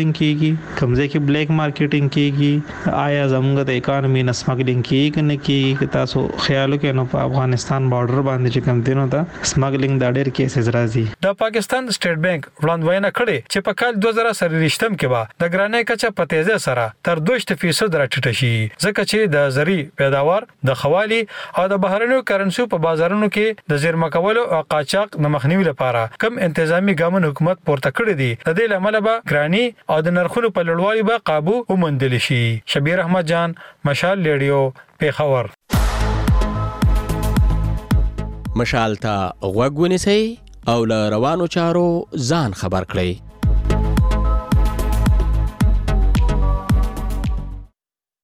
Speaker 25: سمګلینګ کیږي کمزې کې بلیک مارکیټینګ کیږي آیا زموږ د اکانومي نه سمګلینګ کیږي کنه کیږي تاسو خیال وکړئ نو په افغانستان بارډر باندې چې کم دینو ته سمګلینګ د ډېر کیسز راځي
Speaker 2: د پاکستان سټیټ بانک وړاندوینه کړې چې په کال دوه زره سرریشتم کې به د ګرانۍ کچه په تیزه سره تر دوه فیصد راټیټه شي ځکه چې د زری پیداوار د خوالي او د بهرنیو کرنسي په بازارونو کې د زیرمه کولو او قاچاق د مخنیوي لپاره کم انتظامی ګامونه حکومت پورته کړی دي د دې لامل به ګرانی او د نرخونو په لوړوالي به قابو وموندل شي. شبیر احمد جان، مشال ریډیو، پیښور.
Speaker 7: مشال ته غوږ ونیسئ او له روانو چارو ځان خبر کړئ.